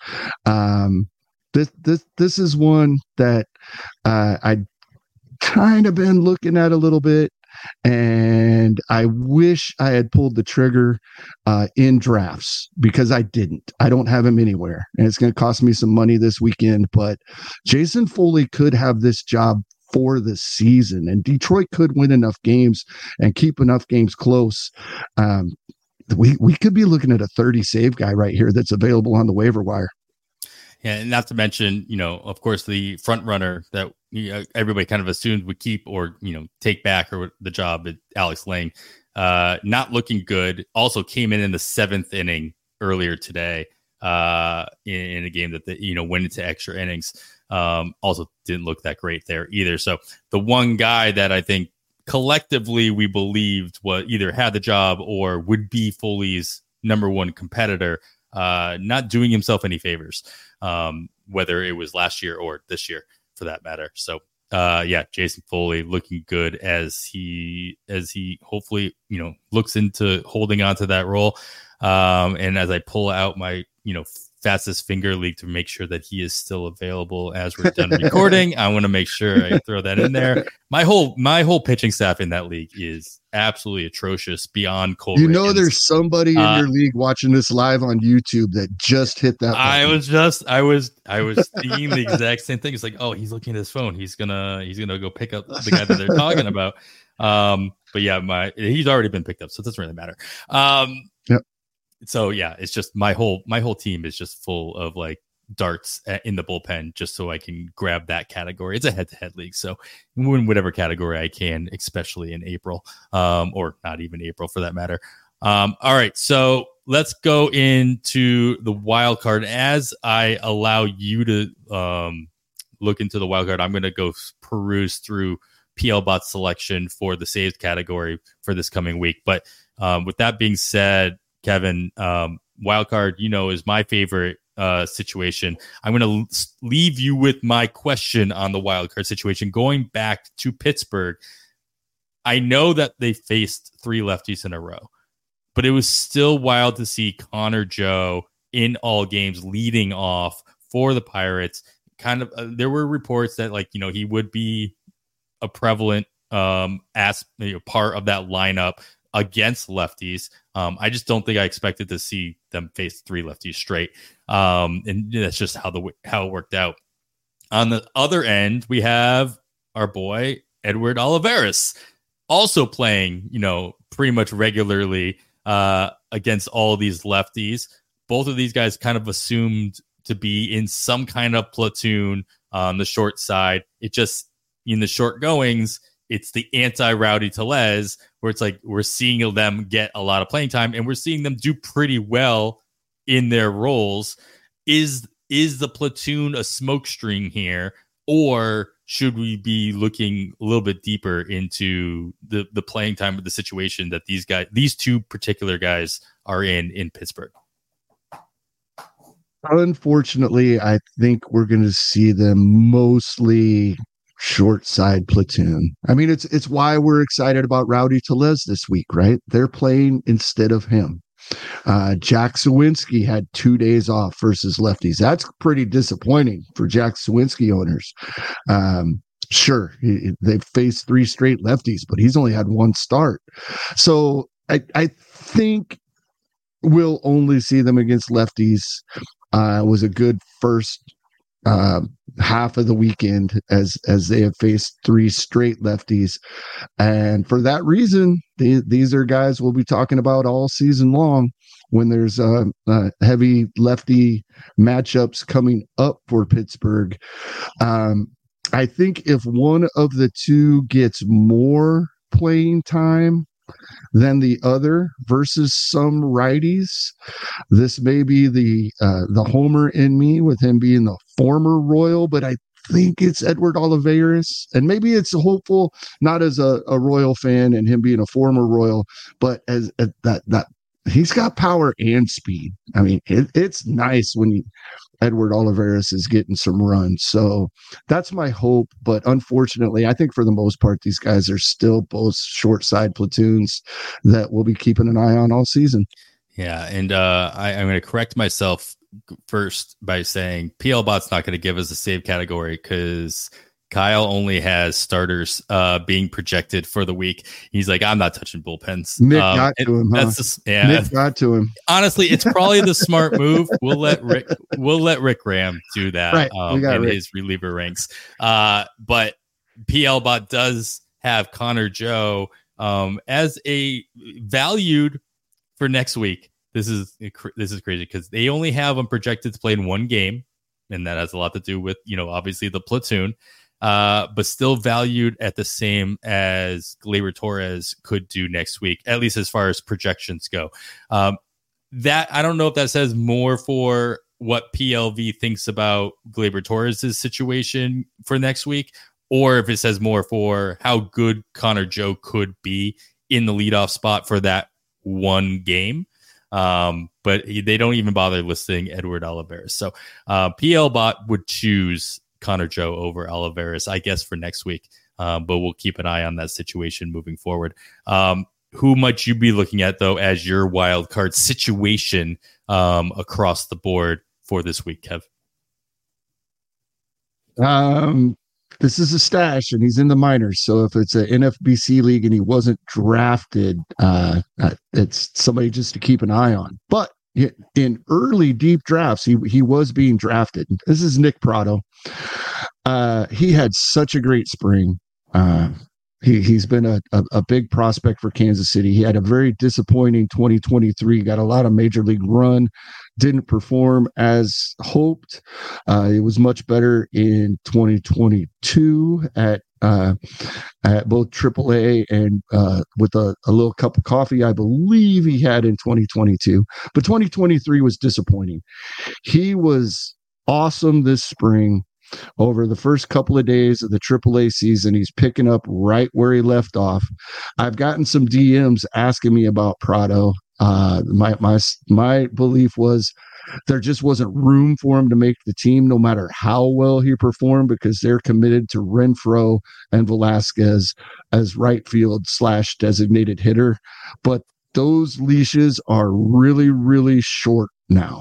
This is one that I kind of been looking at a little bit, and I wish I had pulled the trigger in drafts, because I didn't. I don't have him anywhere, and it's going to cost me some money this weekend. But Jason Foley could have this job for the season, and Detroit could win enough games and keep enough games close. We could be looking at a 30 save guy right here that's available on the waiver wire. Yeah, and not to mention, of course, the front runner that everybody kind of assumed would keep or, take back or the job, Alex Lang, not looking good. Also came in the 7th inning earlier today in a game that, went into extra innings. Also didn't look that great there either. So the one guy that I think collectively we believed was either had the job or would be Foley's number one competitor, not doing himself any favors, whether it was last year or this year for that matter. So Jason Foley looking good as he hopefully, looks into holding on to that role. And as I pull out my, fastest finger league to make sure that he is still available as we're done recording, I want to make sure I throw that in there. My whole pitching staff in that league is absolutely atrocious beyond Cole. There's somebody in your league watching this live on YouTube that just hit that button. I was thinking the exact same thing. It's like, oh, he's looking at his phone. He's gonna go pick up the guy that they're talking about. But yeah, he's already been picked up, so it doesn't really matter. Yep. So yeah, it's just my whole team is just full of like darts in the bullpen just so I can grab that category. It's a head-to-head league, so win whatever category I can, especially in April, or not even April for that matter. All right, so let's go into the wild card. As I allow you to look into the wild card, I'm going to go peruse through PLBot's selection for the saved category for this coming week. But with that being said, Kevin, wildcard, is my favorite situation. I'm going to leave you with my question on the wildcard situation. Going back to Pittsburgh, I know that they faced 3 lefties in a row, but it was still wild to see Connor Joe in all games leading off for the Pirates. Kind of, there were reports that he would be a prevalent part of that lineup against lefties. I just don't think I expected to see them face 3 lefties straight. And that's just how it worked out. On the other end, we have our boy Edward Olivares also playing, pretty much regularly against all these lefties. Both of these guys kind of assumed to be in some kind of platoon on the short side. It just, in the short goings, it's the anti-Rowdy Tellez, where it's like we're seeing them get a lot of playing time and we're seeing them do pretty well in their roles. Is the platoon a smokescreen here, or should we be looking a little bit deeper into the playing time of the situation that these 2 particular guys are in Pittsburgh? Unfortunately, I think we're going to see them mostly short side platoon. I mean, it's why we're excited about Rowdy Tellez this week, right? They're playing instead of him. Jack Suwinski had 2 days off versus lefties. That's pretty disappointing for Jack Suwinski owners. Sure, they've faced 3 straight lefties, but he's only had 1 start. So I think we'll only see them against lefties. It was a good first half of the weekend as they have faced 3 straight lefties, and for that reason, these are guys we'll be talking about all season long when there's heavy lefty matchups coming up for Pittsburgh. I think if one of the two gets more playing time than the other versus some righties, this may be the homer in me with him being the former Royal, but I think it's Edward Olivares, and maybe it's hopeful not as a Royal fan and him being a former Royal, but as that he's got power and speed. I mean, it's nice when Edward Olivares is getting some runs. So that's my hope. But unfortunately, I think for the most part, these guys are still both short side platoons that we'll be keeping an eye on all season. Yeah. And I'm going to correct myself first by saying PL Bot's not going to give us a save category because Kyle only has starters being projected for the week. He's like, I'm not touching bullpens. Nick got to him. That's just, Nick got to him. Honestly, it's probably the smart move. We'll let Rick Graham do that in his reliever ranks. But PL Bot does have Connor Joe as a valued for next week. This is crazy because they only have him projected to play in 1 game, and that has a lot to do with obviously the platoon. But still valued at the same as Gleyber Torres could do next week, at least as far as projections go. That I don't know if that says more for what PLV thinks about Gleyber Torres' situation for next week, or if it says more for how good Connor Joe could be in the leadoff spot for that 1 game. But they don't even bother listing Edward Olivares. So PL Bot would choose Connor Joe over Olivares, I guess, for next week. But we'll keep an eye on that situation moving forward. Who might you be looking at, though, as your wild card situation across the board for this week, Kev? This is a stash, and he's in the minors. So if it's an NFBC league and he wasn't drafted, it's somebody just to keep an eye on. But in early deep drafts, he was being drafted. This is Nick Pratto. He had such a great spring. He's been a big prospect for Kansas City. He had a very disappointing 2023, got a lot of major league run, didn't perform as hoped. It was much better in 2022 at both AAA and with a little cup of coffee, I believe he had in 2022. But 2023 was disappointing. He was awesome this spring. Over the first couple of days of the AAA season, he's picking up right where he left off. I've gotten some DMs asking me about Pratto. My belief was there just wasn't room for him to make the team, no matter how well he performed, because they're committed to Renfroe and Velasquez as right field / designated hitter. But those leashes are really, really short now.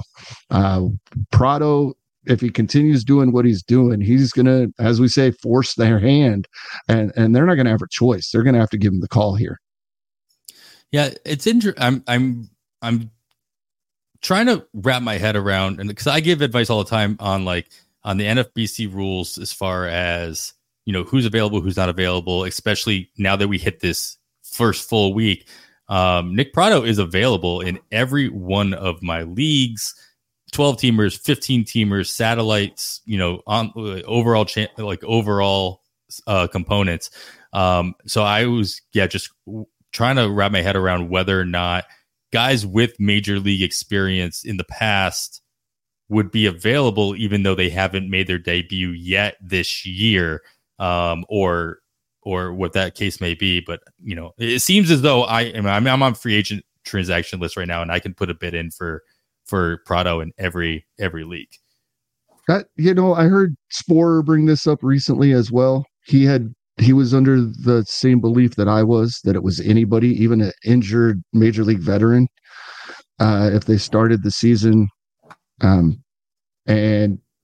Pratto, if he continues doing what he's doing, he's going to, as we say, force their hand, and they're not going to have a choice. They're going to have to give him the call here. Yeah, it's interesting. I'm trying to wrap my head around, and because I give advice all the time on the NFBC rules as far as who's available, who's not available, especially now that we hit this first full week. Nick Pratto is available in every one of my leagues. 12 teamers, 15 teamers, satellites, on overall overall components. So I was just trying to wrap my head around whether or not guys with major league experience in the past would be available, even though they haven't made their debut yet this year, or what that case may be. But it seems as though I'm on free agent transaction list right now, and I can put a bid in for Pratto in every league. I heard Sporer bring this up recently as well. He was under the same belief that I was, that it was anybody, even an injured major league veteran, if they started the season. And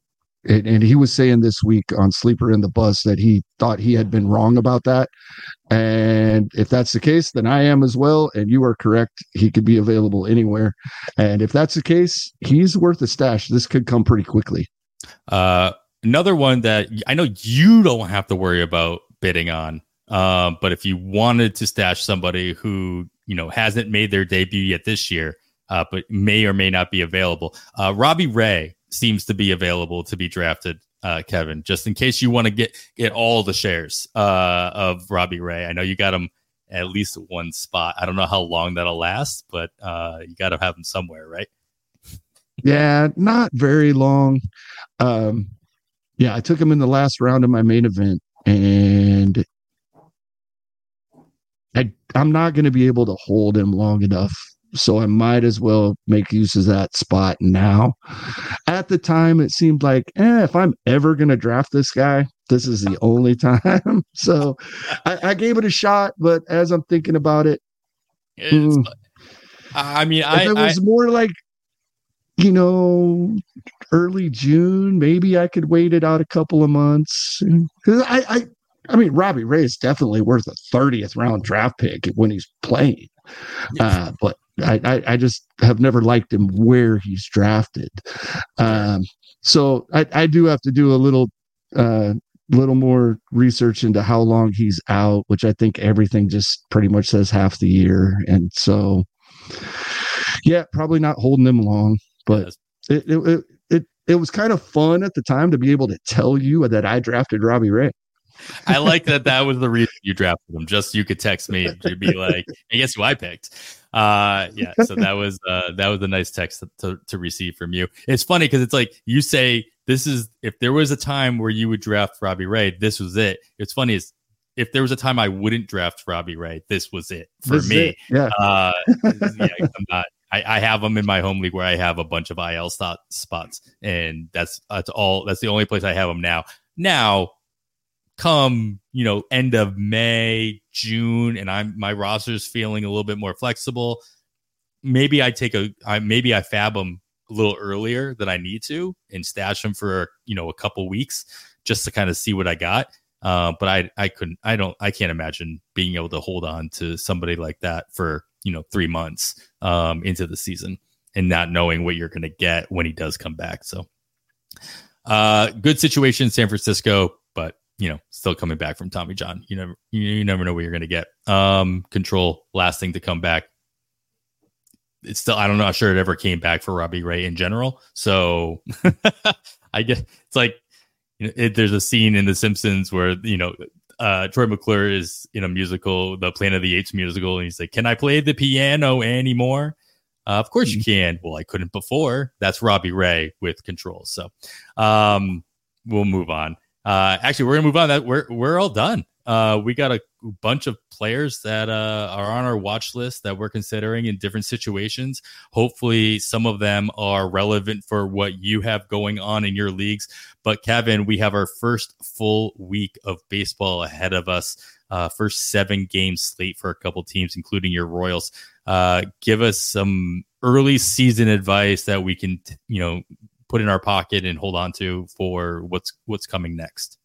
and he was saying this week on Sleeper in the Bus that he thought he had been wrong about that. And if that's the case, then I am as well. And you are correct. He could be available anywhere. And if that's the case, he's worth a stash. This could come pretty quickly. Another one that I know you don't have to worry about bidding on. But if you wanted to stash somebody who, hasn't made their debut yet this year, but may or may not be available, Robbie Ray seems to be available to be drafted, Kevin, just in case you want to get all the shares of Robbie Ray. I know you got him at least one spot. I don't know how long that'll last, but you got to have him somewhere, right? Yeah, not very long. I took him in the last round of my main event, and I'm not going to be able to hold him long enough. So I might as well make use of that spot now. At the time, it seemed like, if I'm ever going to draft this guy, this is the only time. So I gave it a shot, but as I'm thinking about it, I mean, if it was more like, early June, maybe I could wait it out a couple of months. Because I mean, Robbie Ray is definitely worth a 30th round draft pick when he's playing. But I just have never liked him where he's drafted. So I do have to do a little more research into how long he's out, which I think everything just pretty much says half the year. And so, probably not holding him long, but it was kind of fun at the time to be able to tell you that I drafted Robbie Ray. I like that was the reason you drafted him. Just so you could text me to be like, "Hey, guess who I picked?" So that was a nice text to receive from you. It's funny because it's like you say this is if there was a time where you would draft Robbie Ray, this was it. It's funny is if there was a time I wouldn't draft Robbie Ray, this was it for me. Yeah. I'm not. I have them in my home league where I have a bunch of IL spots, and that's all. That's the only place I have them now. Now, come end of May, June, and my roster's feeling a little bit more flexible. Maybe I fab them a little earlier than I need to and stash them for a couple weeks just to kind of see what I got. But I can't imagine being able to hold on to somebody like that for 3 months into the season and not knowing what you're going to get when he does come back. So good situation in San Francisco, but still coming back from Tommy John. You never know what you're going to get. Control, last thing to come back. It's still, I'm not sure it ever came back for Robbie Ray in general. So I guess it's like, there's a scene in The Simpsons where, Troy McClure is in a musical, the Planet of the Apes musical, and he's like, "Can I play the piano anymore?" Of course you can. Well, I couldn't before. That's Robbie Ray with Control. So we'll move on. Actually, we're gonna move on. That we're all done. We got a bunch of players that are on our watch list that we're considering in different situations. Hopefully, some of them are relevant for what you have going on in your leagues. But Kevin, we have our first full week of baseball ahead of us. First 7 game slate for a couple teams, including your Royals. Give us some early season advice that we can, put in our pocket and hold on to for what's coming next.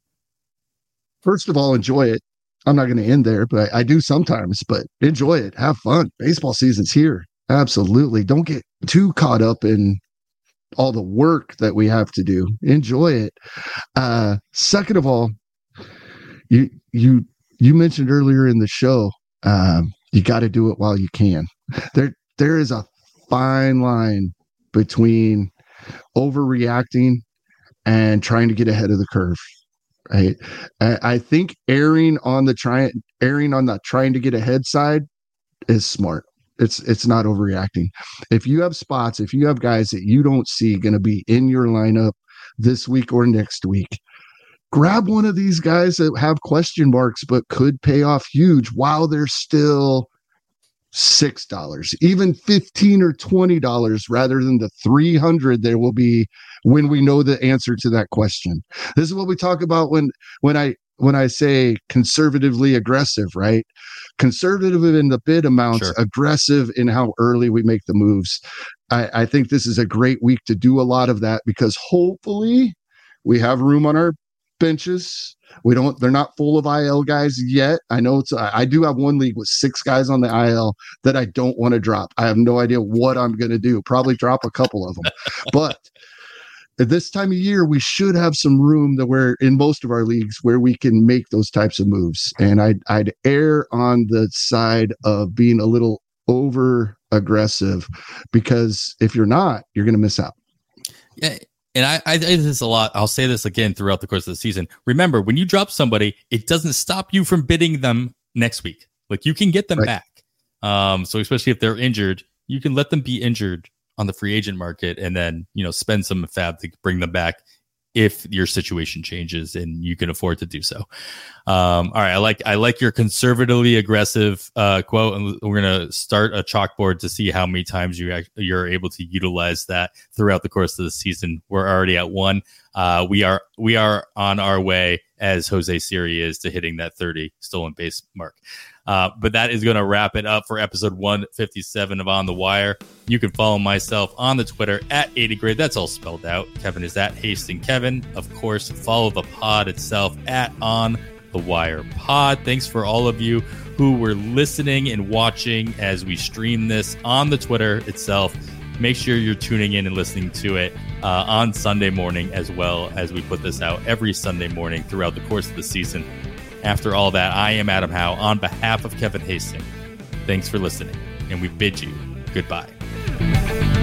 First of all, enjoy it. I'm not going to end there, but I do sometimes, but enjoy it. Have fun. Baseball season's here. Absolutely. Don't get too caught up in all the work that we have to do. Enjoy it. Second of all, you mentioned earlier in the show, you got to do it while you can. There is a fine line between overreacting and trying to get ahead of the curve. Right. I think erring on the trying to get ahead side is smart. It's not overreacting. If you have spots, if you have guys that you don't see going to be in your lineup this week or next week, grab one of these guys that have question marks but could pay off huge while they're still $6, even $15 or $20 rather than the $300 there will be when we know the answer to that question. This is what we talk about when I say conservatively aggressive, right? Conservative in the bid amounts, sure. Aggressive in how early we make the moves. I think this is a great week to do a lot of that because hopefully We have room on our benches. They're not full of IL guys yet. I know I do have one league with 6 guys on the IL that I don't want to drop. I have no idea what I'm going to do. Probably drop a couple of them. But at this time of year, we should have some room that we're in most of our leagues where we can make those types of moves. And I'd err on the side of being a little over aggressive, because if you're not, you're going to miss out. Yeah. And I say this a lot. I'll say this again throughout the course of the season. Remember, when you drop somebody, it doesn't stop you from bidding them next week. Like, you can get them back. So especially if they're injured, you can let them be injured on the free agent market and then, spend some fab to bring them back if your situation changes and you can afford to do so. All right. I like your conservatively aggressive quote, and we're going to start a chalkboard to see how many times you're able to utilize that throughout the course of the season. We're already at 1. We are on our way, as Jose Siri is, to hitting that 30 stolen base mark. But that is going to wrap it up for episode 157 of On the Wire. You can follow myself on the Twitter at 80grade. That's all spelled out. Kevin is at Hastings Kevin. Of course, follow the pod itself at On the Wire Pod. Thanks for all of you who were listening and watching as we stream this on the Twitter itself. Make sure you're tuning in and listening to it on Sunday morning, as well as we put this out every Sunday morning throughout the course of the season. After all that, I am Adam Howe on behalf of Kevin Hastings. Thanks for listening, and we bid you goodbye.